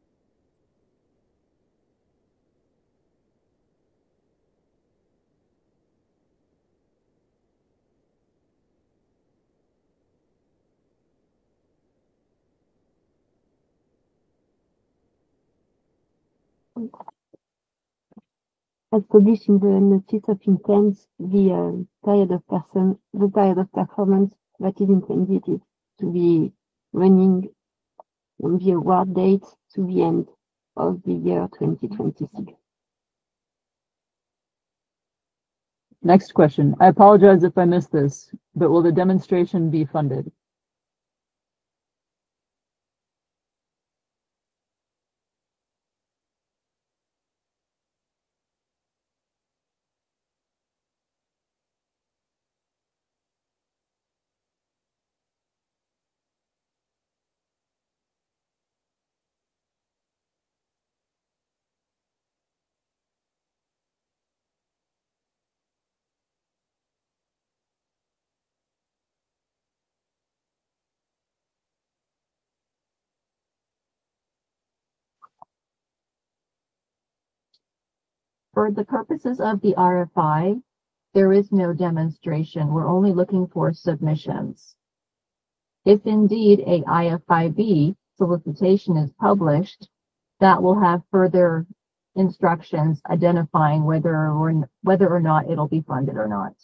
As published in the notice of intent, the period of performance that is intended is to be running from the award date to the end of the year 2026. Next question. I apologize if I missed this, but will the demonstration be funded? For the purposes of the RFI, there is no demonstration. We're only looking for submissions. If indeed a IFIB solicitation is published, that will have further instructions identifying whether or not it'll be funded or not.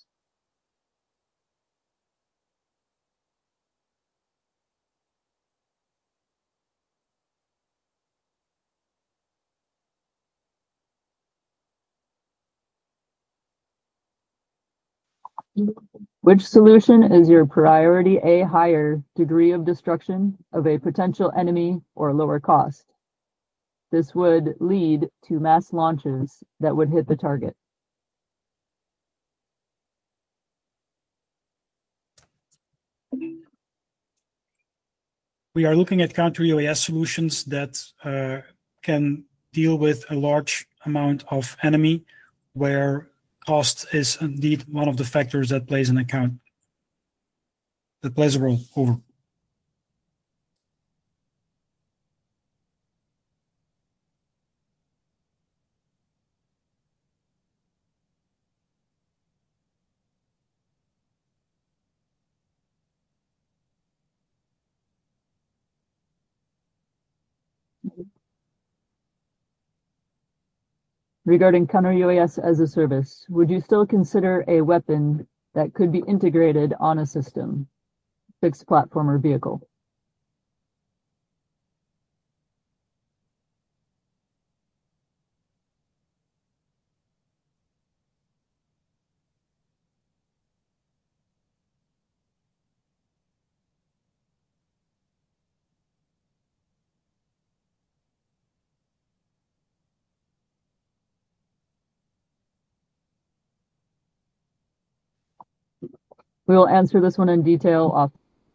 Which solution is your priority A higher degree of destruction of a potential enemy or lower cost? This would lead to mass launches that would hit the target. We are looking at counter-UAS solutions that can deal with a large amount of enemy, where cost is indeed one of the factors that plays a role. Over. Regarding counter-UAS as a service, would you still consider a weapon that could be integrated on a system, fixed platform or vehicle? We will answer this one in detail off.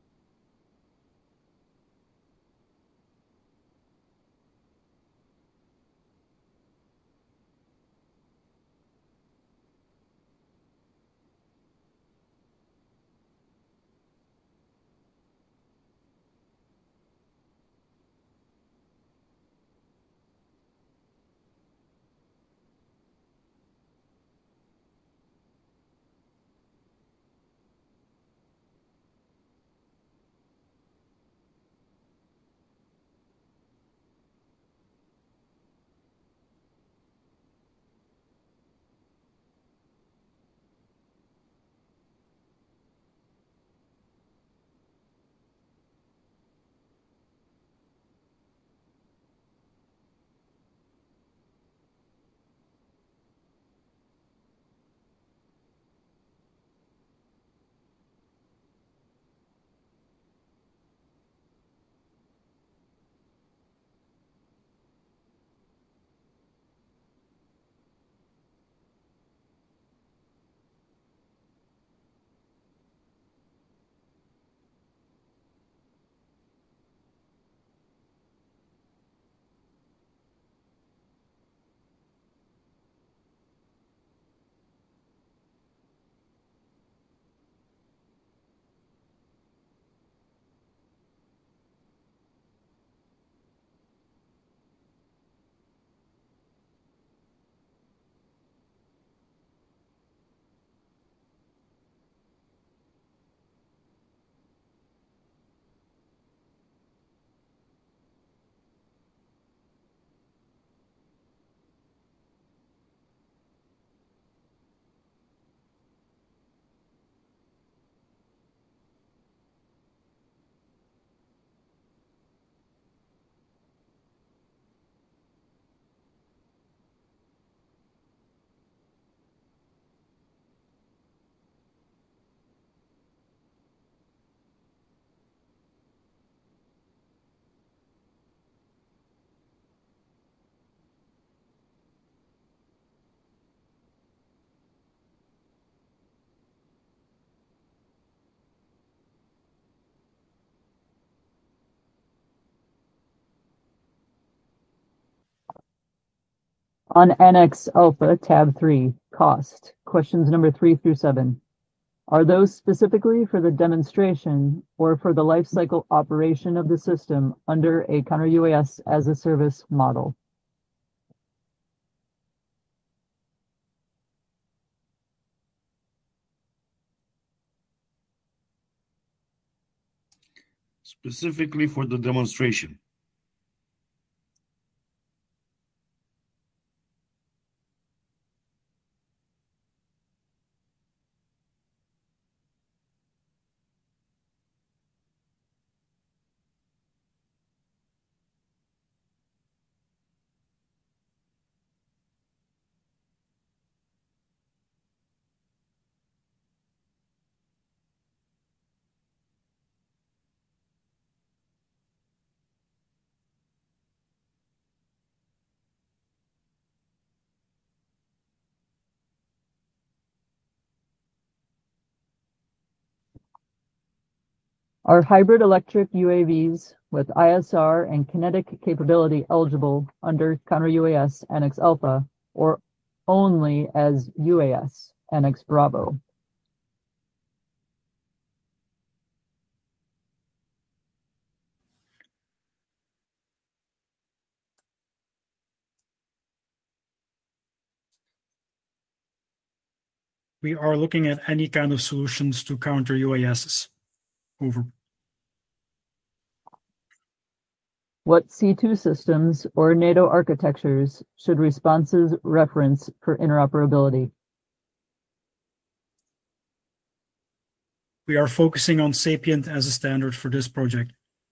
On Annex Alpha, Tab 3, Cost, questions number 3 through 7. Are those specifically for the demonstration or for the life cycle operation of the system under a counter-UAS as a service model? specifically for the demonstration. Are hybrid electric UAVs with ISR and kinetic capability eligible under counter-UAS Annex Alpha or only as UAS Annex Bravo? We are looking at any kind of solutions to counter UASs. Over. What C2 systems or NATO architectures should responses reference for interoperability? We are focusing on Sapient as a standard for this project.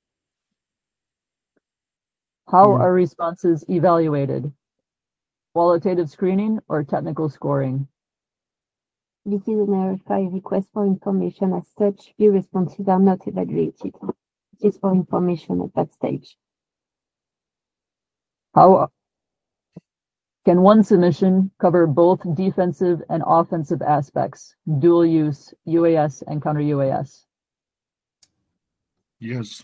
How are responses evaluated? Qualitative screening or technical scoring? This is an RFI request for information. As such, view responses are not evaluated. It is for information at that stage. How can one submission cover both defensive and offensive aspects, dual use, UAS and counter UAS? Yes.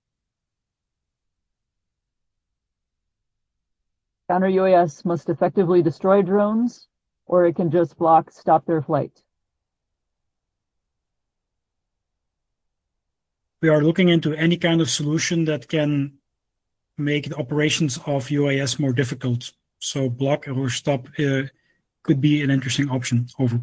Counter UAS must effectively destroy drones, or it can just stop their flight. We are looking into any kind of solution that can make the operations of UAS more difficult. So block or stop could be an interesting option. Over.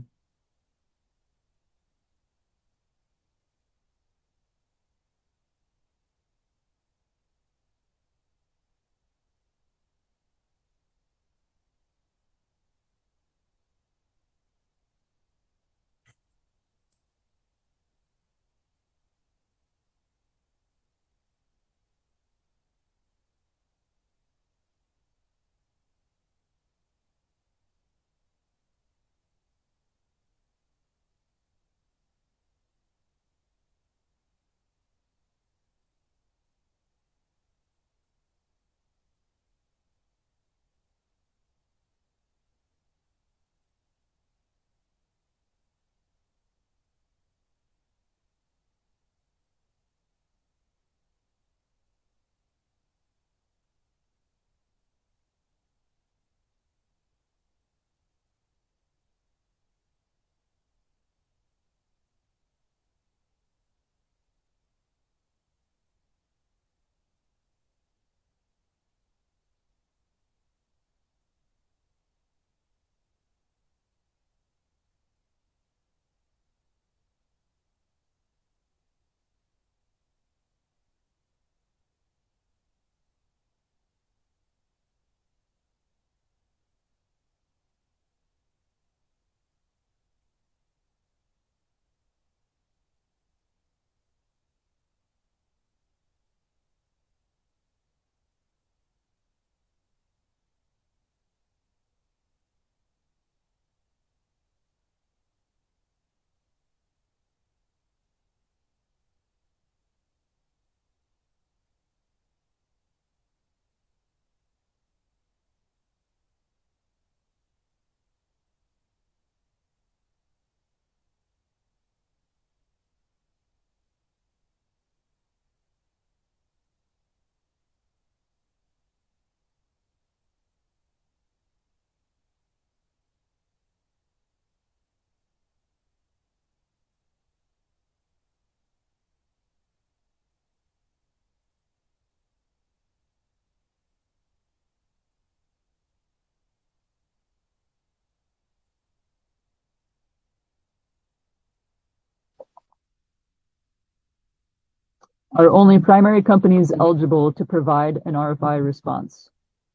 Are only primary companies eligible to provide an RFI response?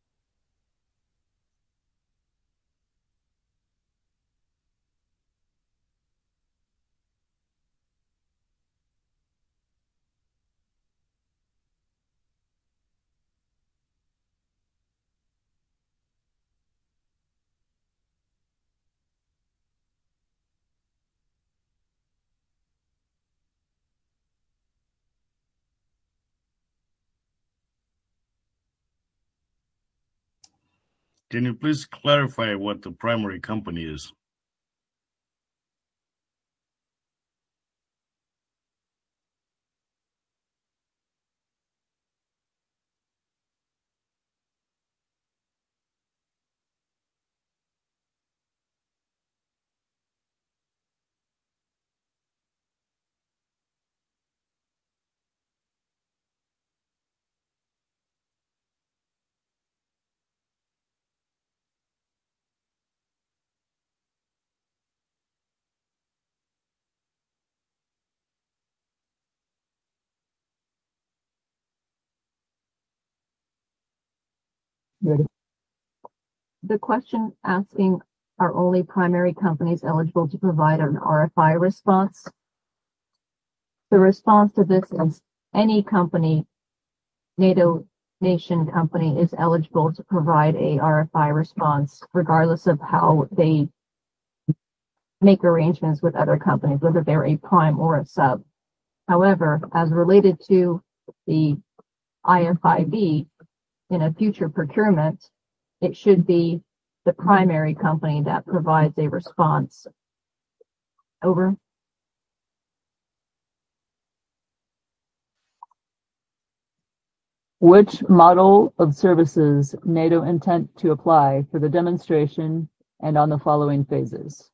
Can you please clarify what the primary company is? Ready? The question asking, are only primary companies eligible to provide an RFI response? The response to this is any company, NATO nation company, is eligible to provide a RFI response, regardless of how they make arrangements with other companies, whether they're a prime or a sub. However, as related to the IFIB, in a future procurement, it should be the primary company that provides a response. Over. Which model of services NATO intend to apply for the demonstration and on the following phases?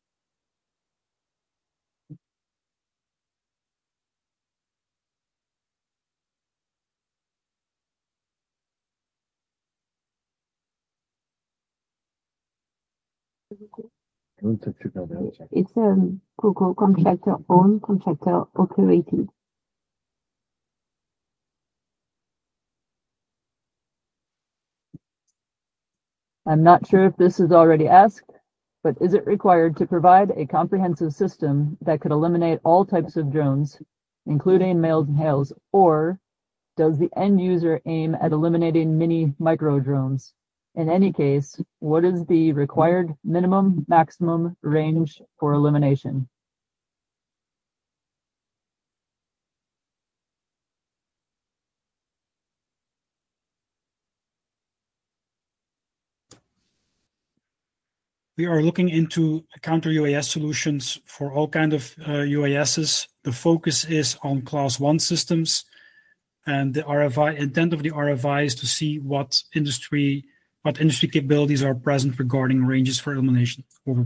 It's COCO, contractor owned, contractor operated. I'm not sure if this is already asked, but is it required to provide a comprehensive system that could eliminate all types of drones, including males and hails, or does the end user aim at eliminating mini micro drones? In any case, what is the required minimum maximum range for elimination? We are looking into counter UAS solutions for all kind of UASs. The focus is on class 1 systems, and the RFI intent of the RFI is to see what industry capabilities are present regarding ranges for elimination. Over.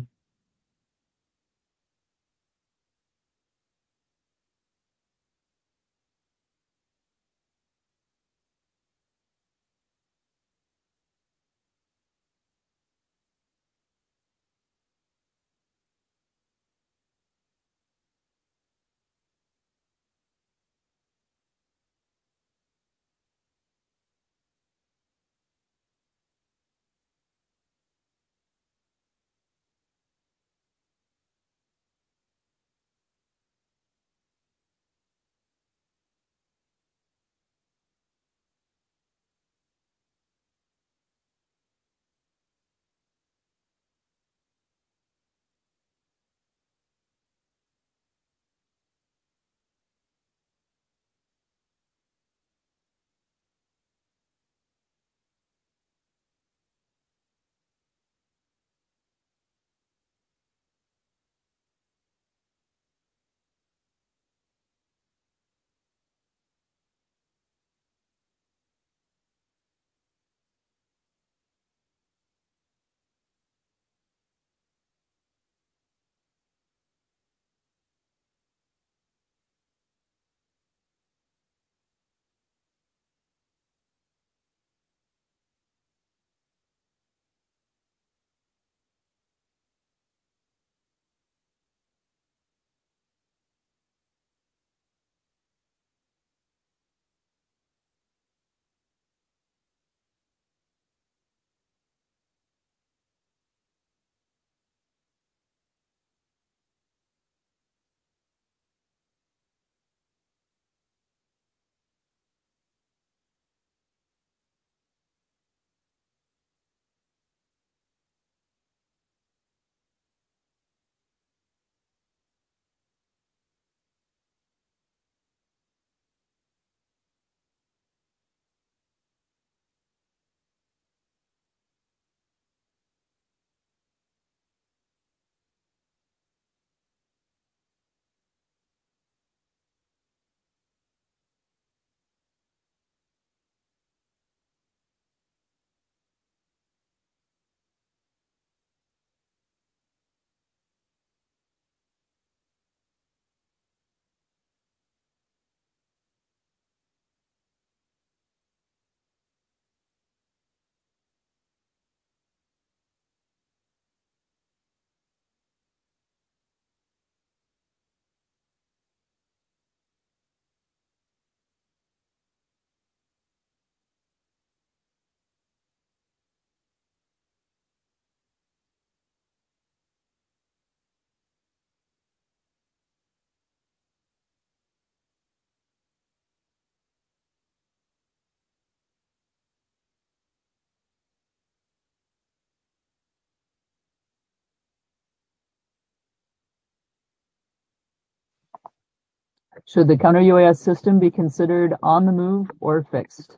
Should the counter UAS system be considered on the move or fixed?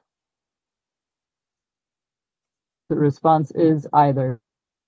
The response is either.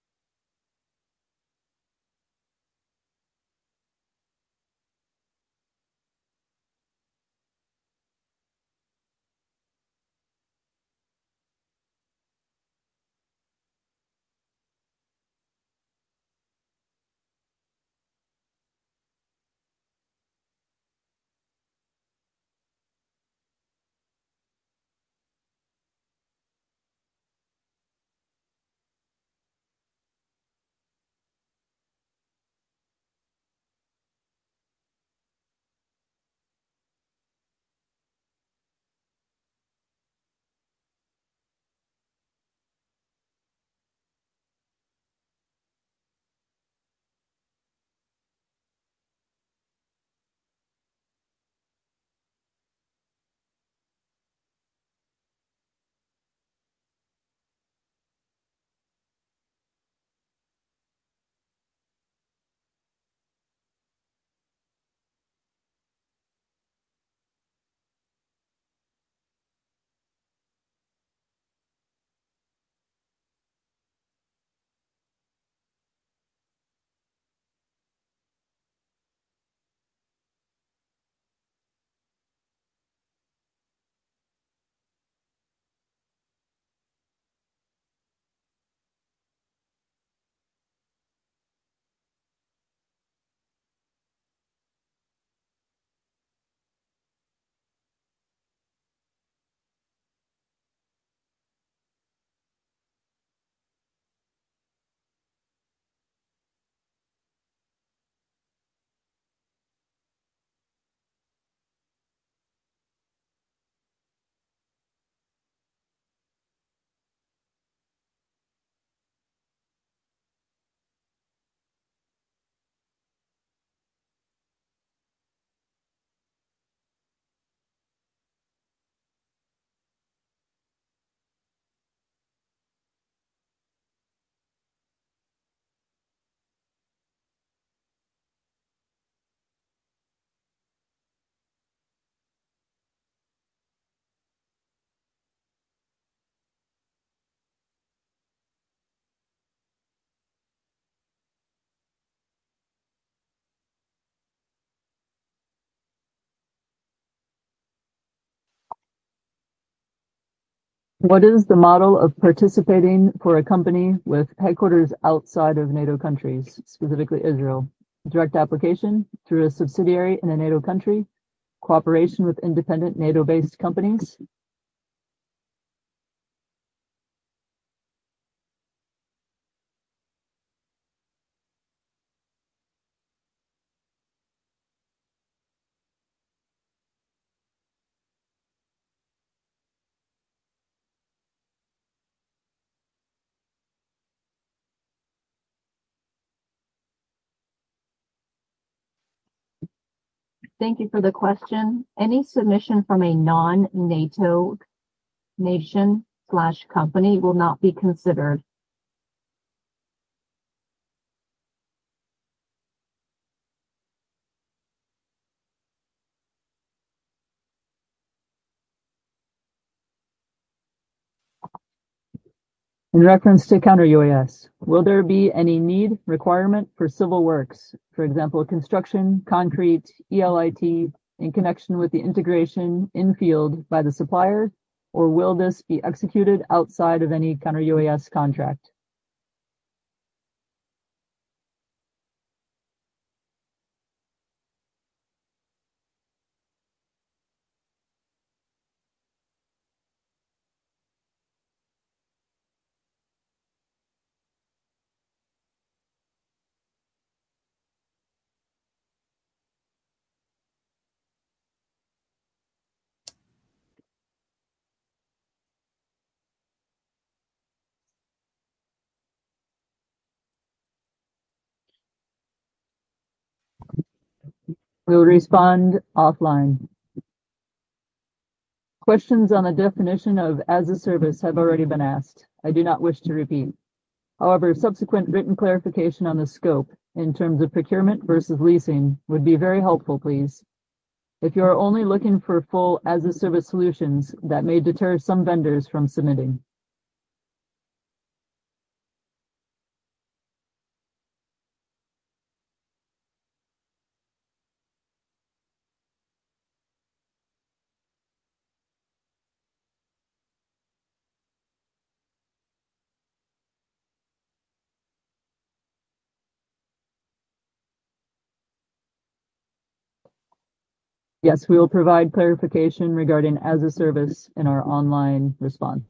What is the model of participating for a company with headquarters outside of NATO countries, specifically Israel? Direct application through a subsidiary in a NATO country, cooperation with independent NATO-based companies? Thank you for the question. Any submission from a non-NATO nation/company will not be considered. In reference to counter UAS, will there be any need requirement for civil works, for example, construction, concrete, ELIT, in connection with the integration in field by the supplier, or will this be executed outside of any counter UAS contract? We will respond offline. Questions on the definition of as a service have already been asked. I do not wish to repeat. However, subsequent written clarification on the scope in terms of procurement versus leasing would be very helpful, please. If you are only looking for full as-a-service solutions, that may deter some vendors from submitting. Yes, we will provide clarification regarding as-a-service in our online response.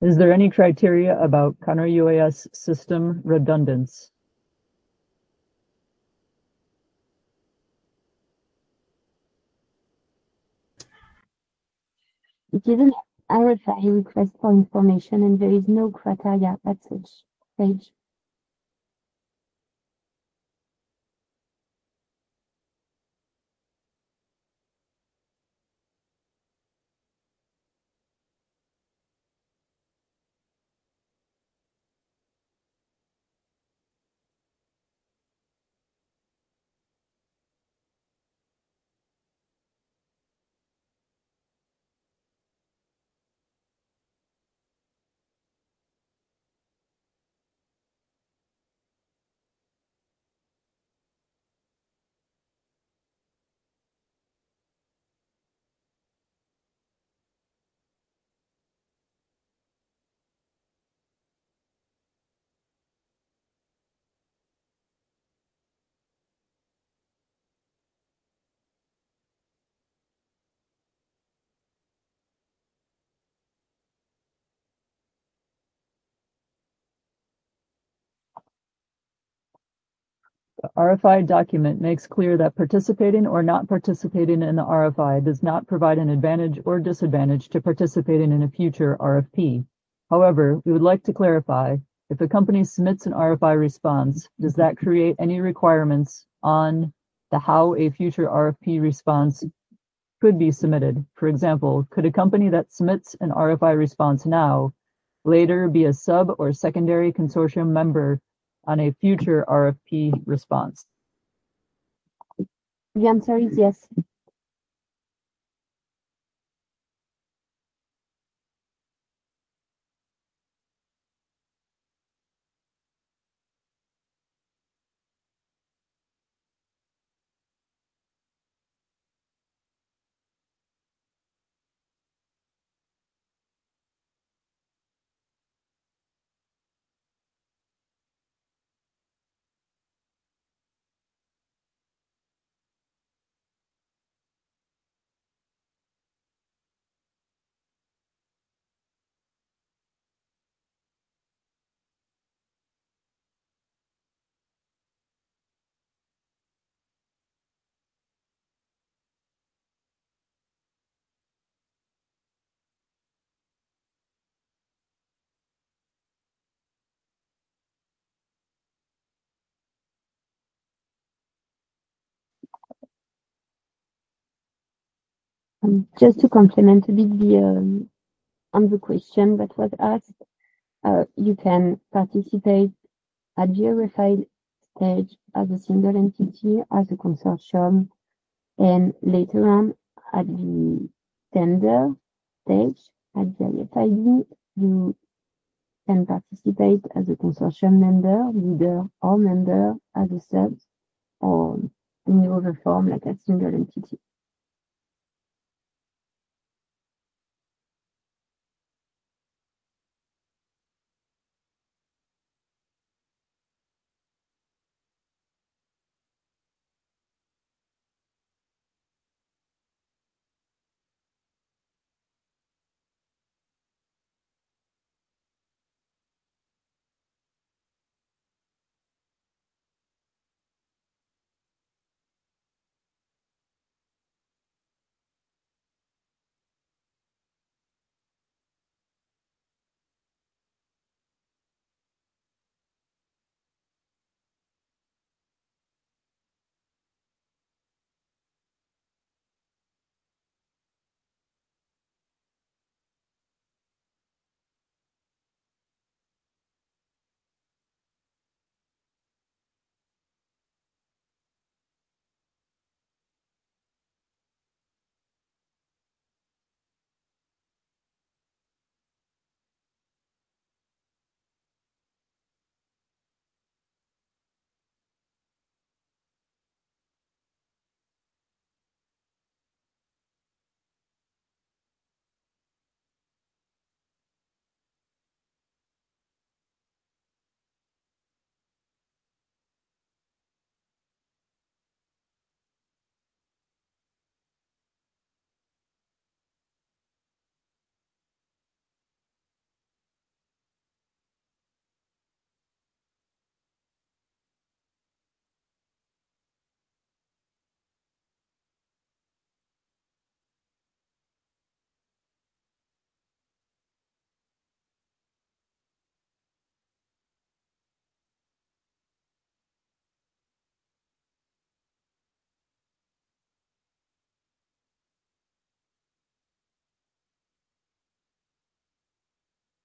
Is there any criteria about counter UAS system redundance? It is an RFI request for information and there is no criteria at such stage. The RFI document makes clear that participating or not participating in the RFI does not provide an advantage or disadvantage to participating in a future RFP. However, we would like to clarify, if a company submits an RFI response, does that create any requirements on how a future RFP response could be submitted? For example, could a company that submits an RFI response now later be a sub or secondary consortium member on a future RFP response? The answer is yes. Just to complement a bit on the question that was asked, you can participate at the RFI stage as a single entity, as a consortium, and later on at the tender stage, at the IFID, you can participate as a consortium member, leader, or member as a sub, or any other form like a single entity.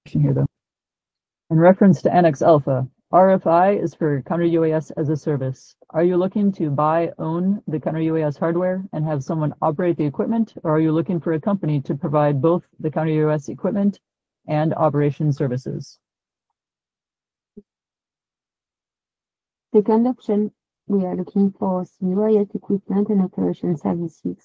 here though. In reference to Annex Alpha, RFI is for counter UAS as a service. Are you looking to own the counter UAS hardware and have someone operate the equipment, or are you looking for a company to provide both the counter UAS equipment and operation services? Second option, we are looking for UAS equipment and operation services.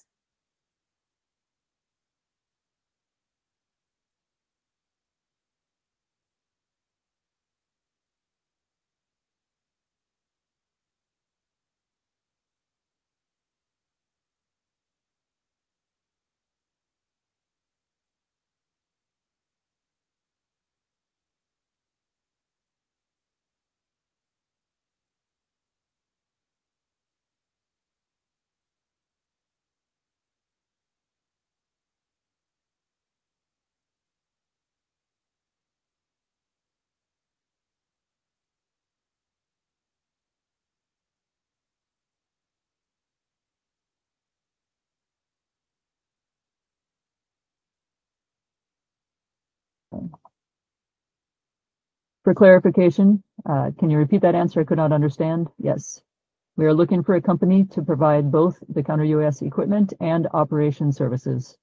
For clarification, can you repeat that answer? I could not understand. Yes. We are looking for a company to provide both the counter UAS equipment and operation services.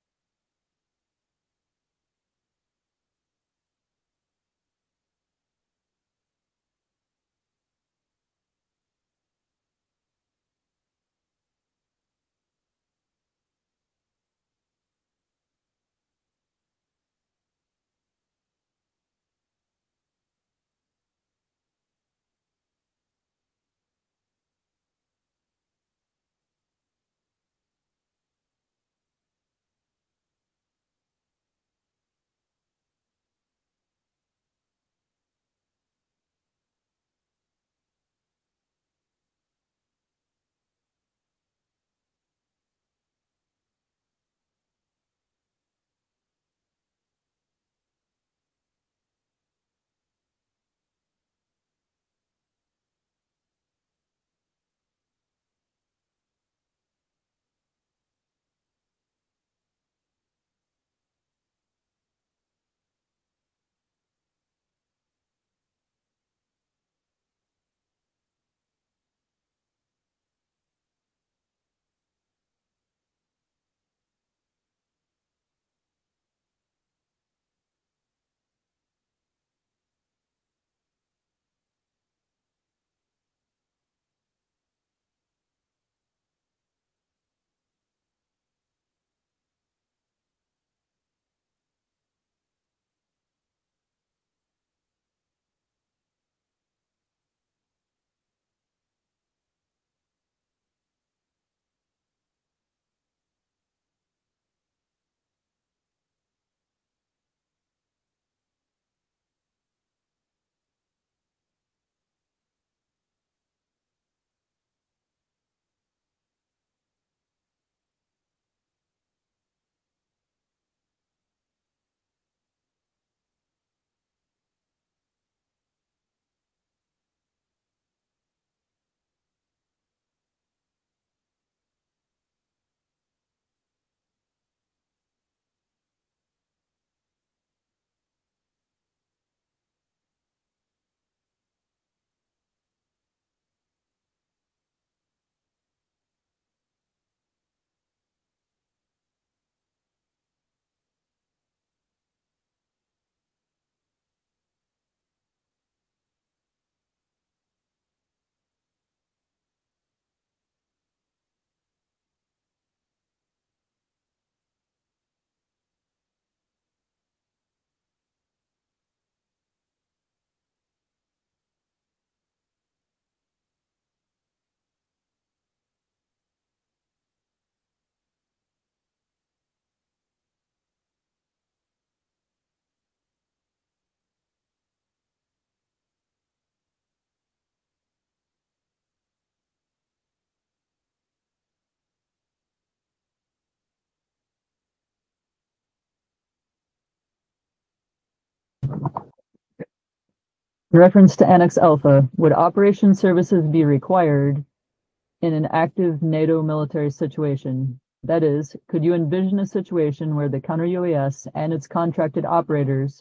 In reference to Annex Alpha, would operation services be required in an active NATO military situation? That is, could you envision a situation where the counter UAS and its contracted operators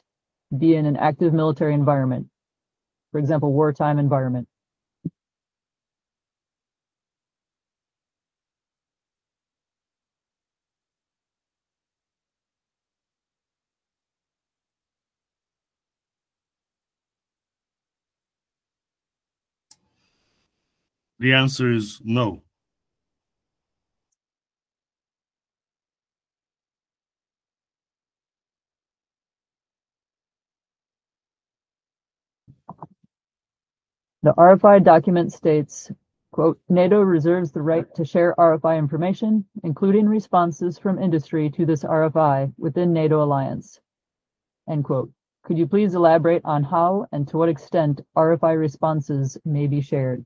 be in an active military environment, for example, wartime environment? The answer is no. The RFI document states, quote, NATO reserves the right to share RFI information, including responses from industry to this RFI within NATO alliance, end quote. Could you please elaborate on how and to what extent RFI responses may be shared?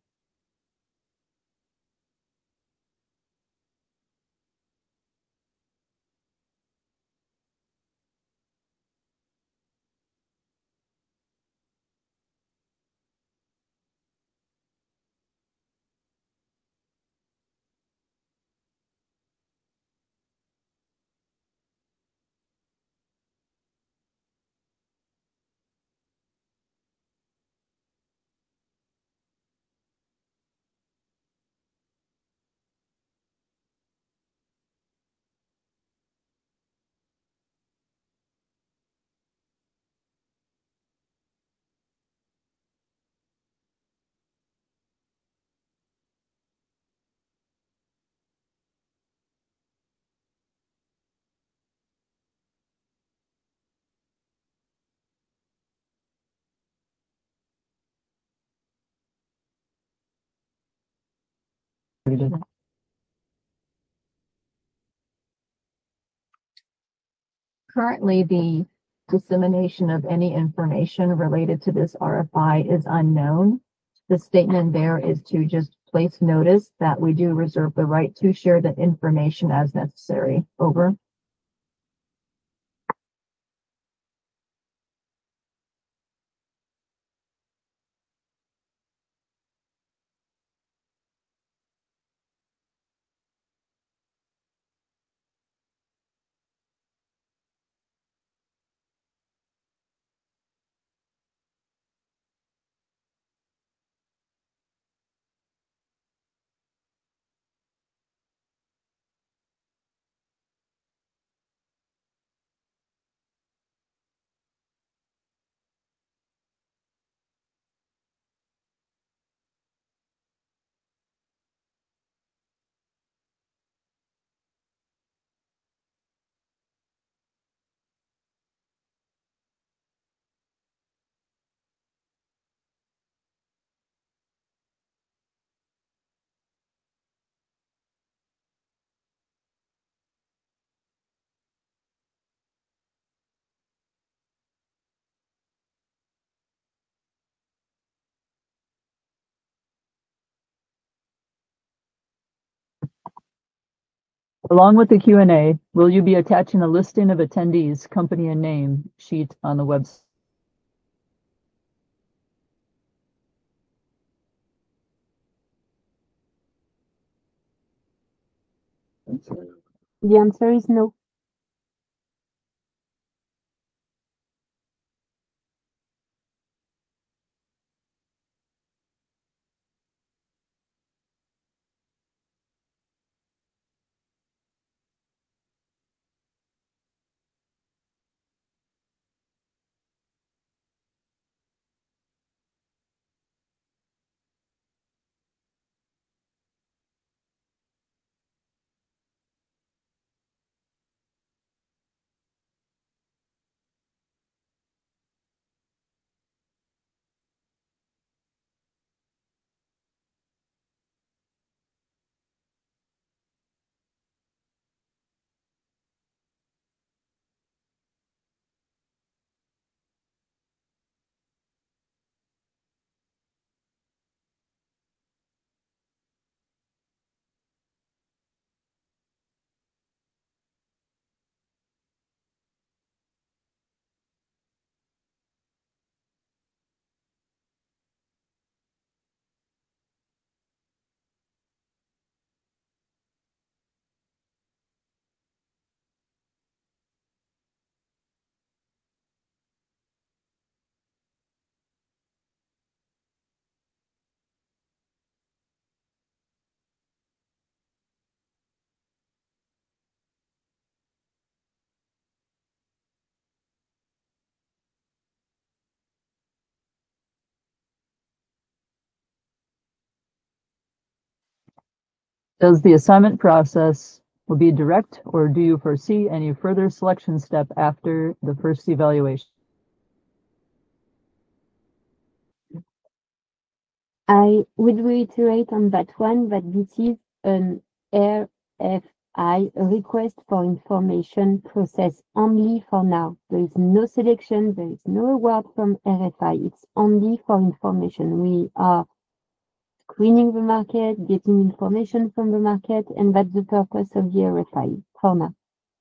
Currently, the dissemination of any information related to this RFI is unknown. The statement there is to just place notice that we do reserve the right to share the information as necessary. Over. Along with the Q&A, will you be attaching a listing of attendees, company and name sheet on the website? The answer is no. Does the assignment process will be direct, or do you foresee any further selection step after the first evaluation? I would reiterate on that one that this is an RFI, a request for information process only for now. There is no selection, there is no award from RFI. It's only for information. We are screening the market, getting information from the market, and that's the purpose of the RFI for now.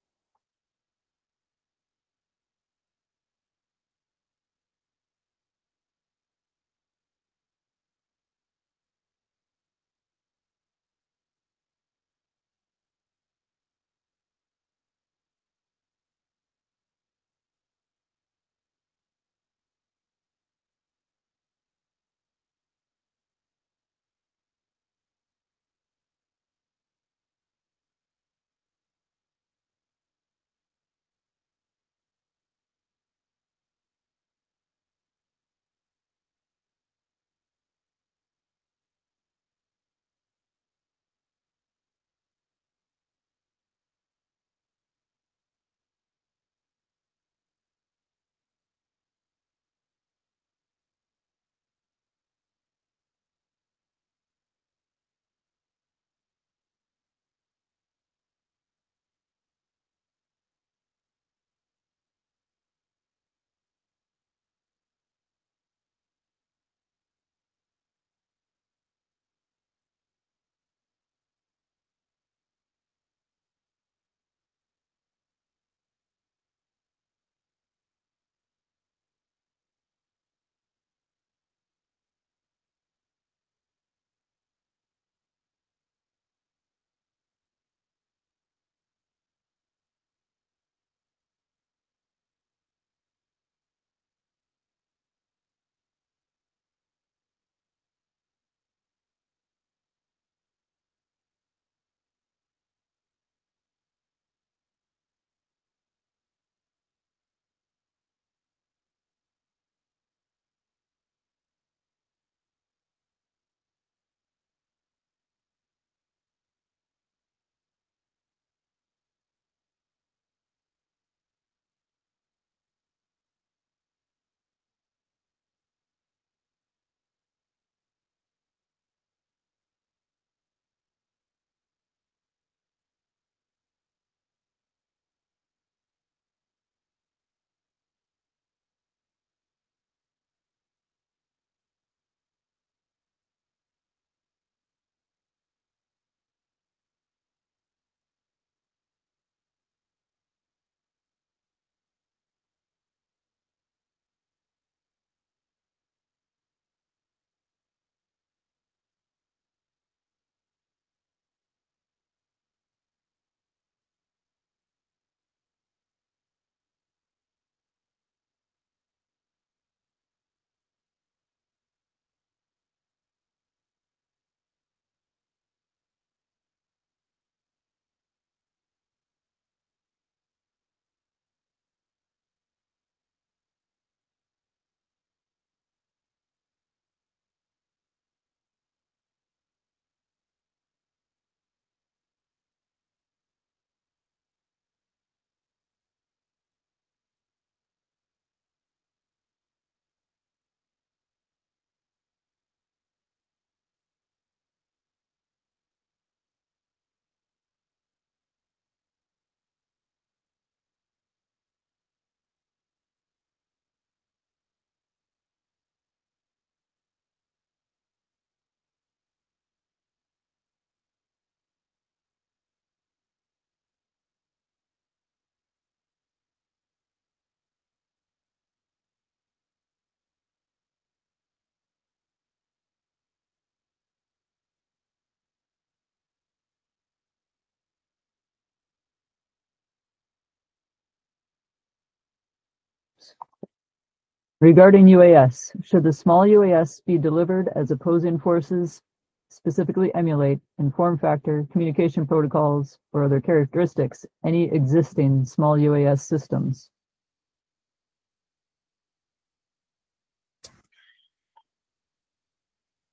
Regarding UAS, should the small UAS be delivered as opposing forces specifically emulate in form factor, communication protocols, or other characteristics any existing small UAS systems?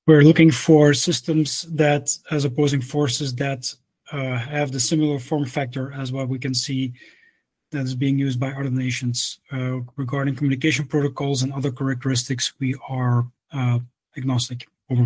We're looking for systems that, as opposing forces that have the similar form factor as what we can see that is being used by other nations. Regarding communication protocols and other characteristics, we are agnostic. Over.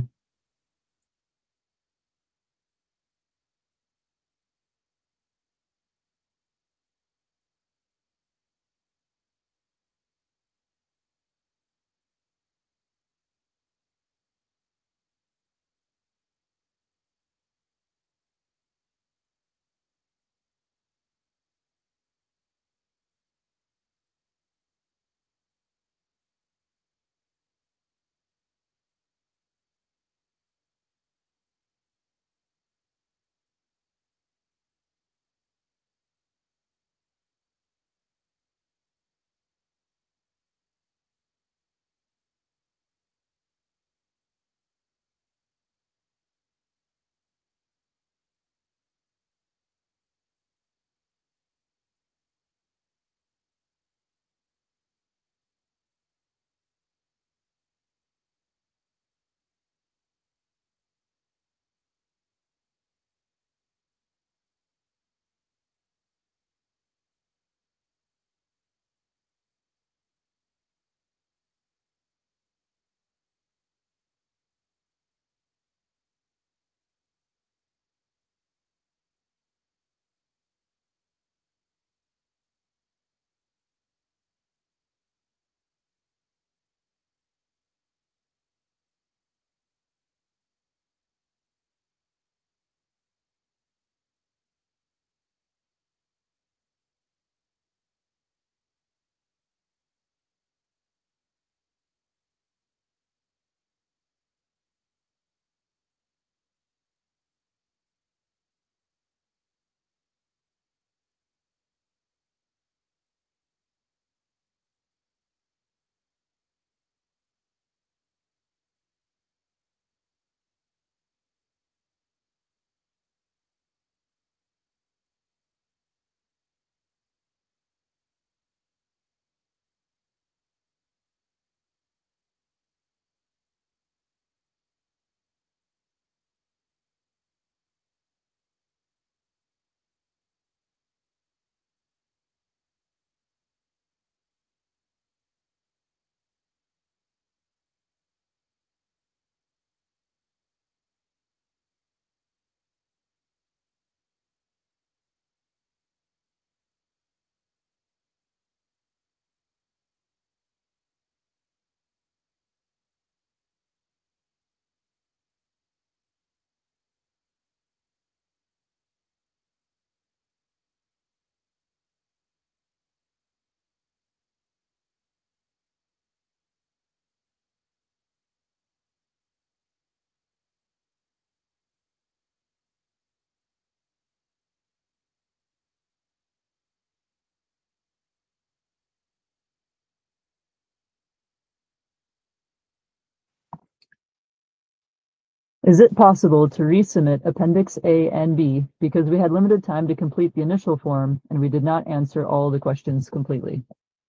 Is it possible to resubmit Appendix A and B because we had limited time to complete the initial form and we did not answer all the questions completely?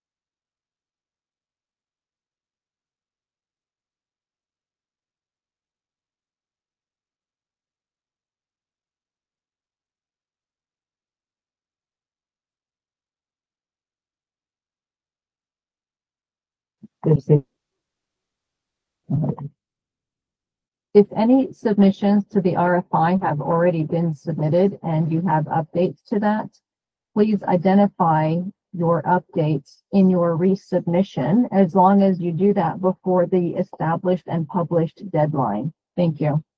If any submissions to the RFI have already been submitted and you have updates to that, please identify your updates in your resubmission as long as you do that before the established and published deadline. Thank you.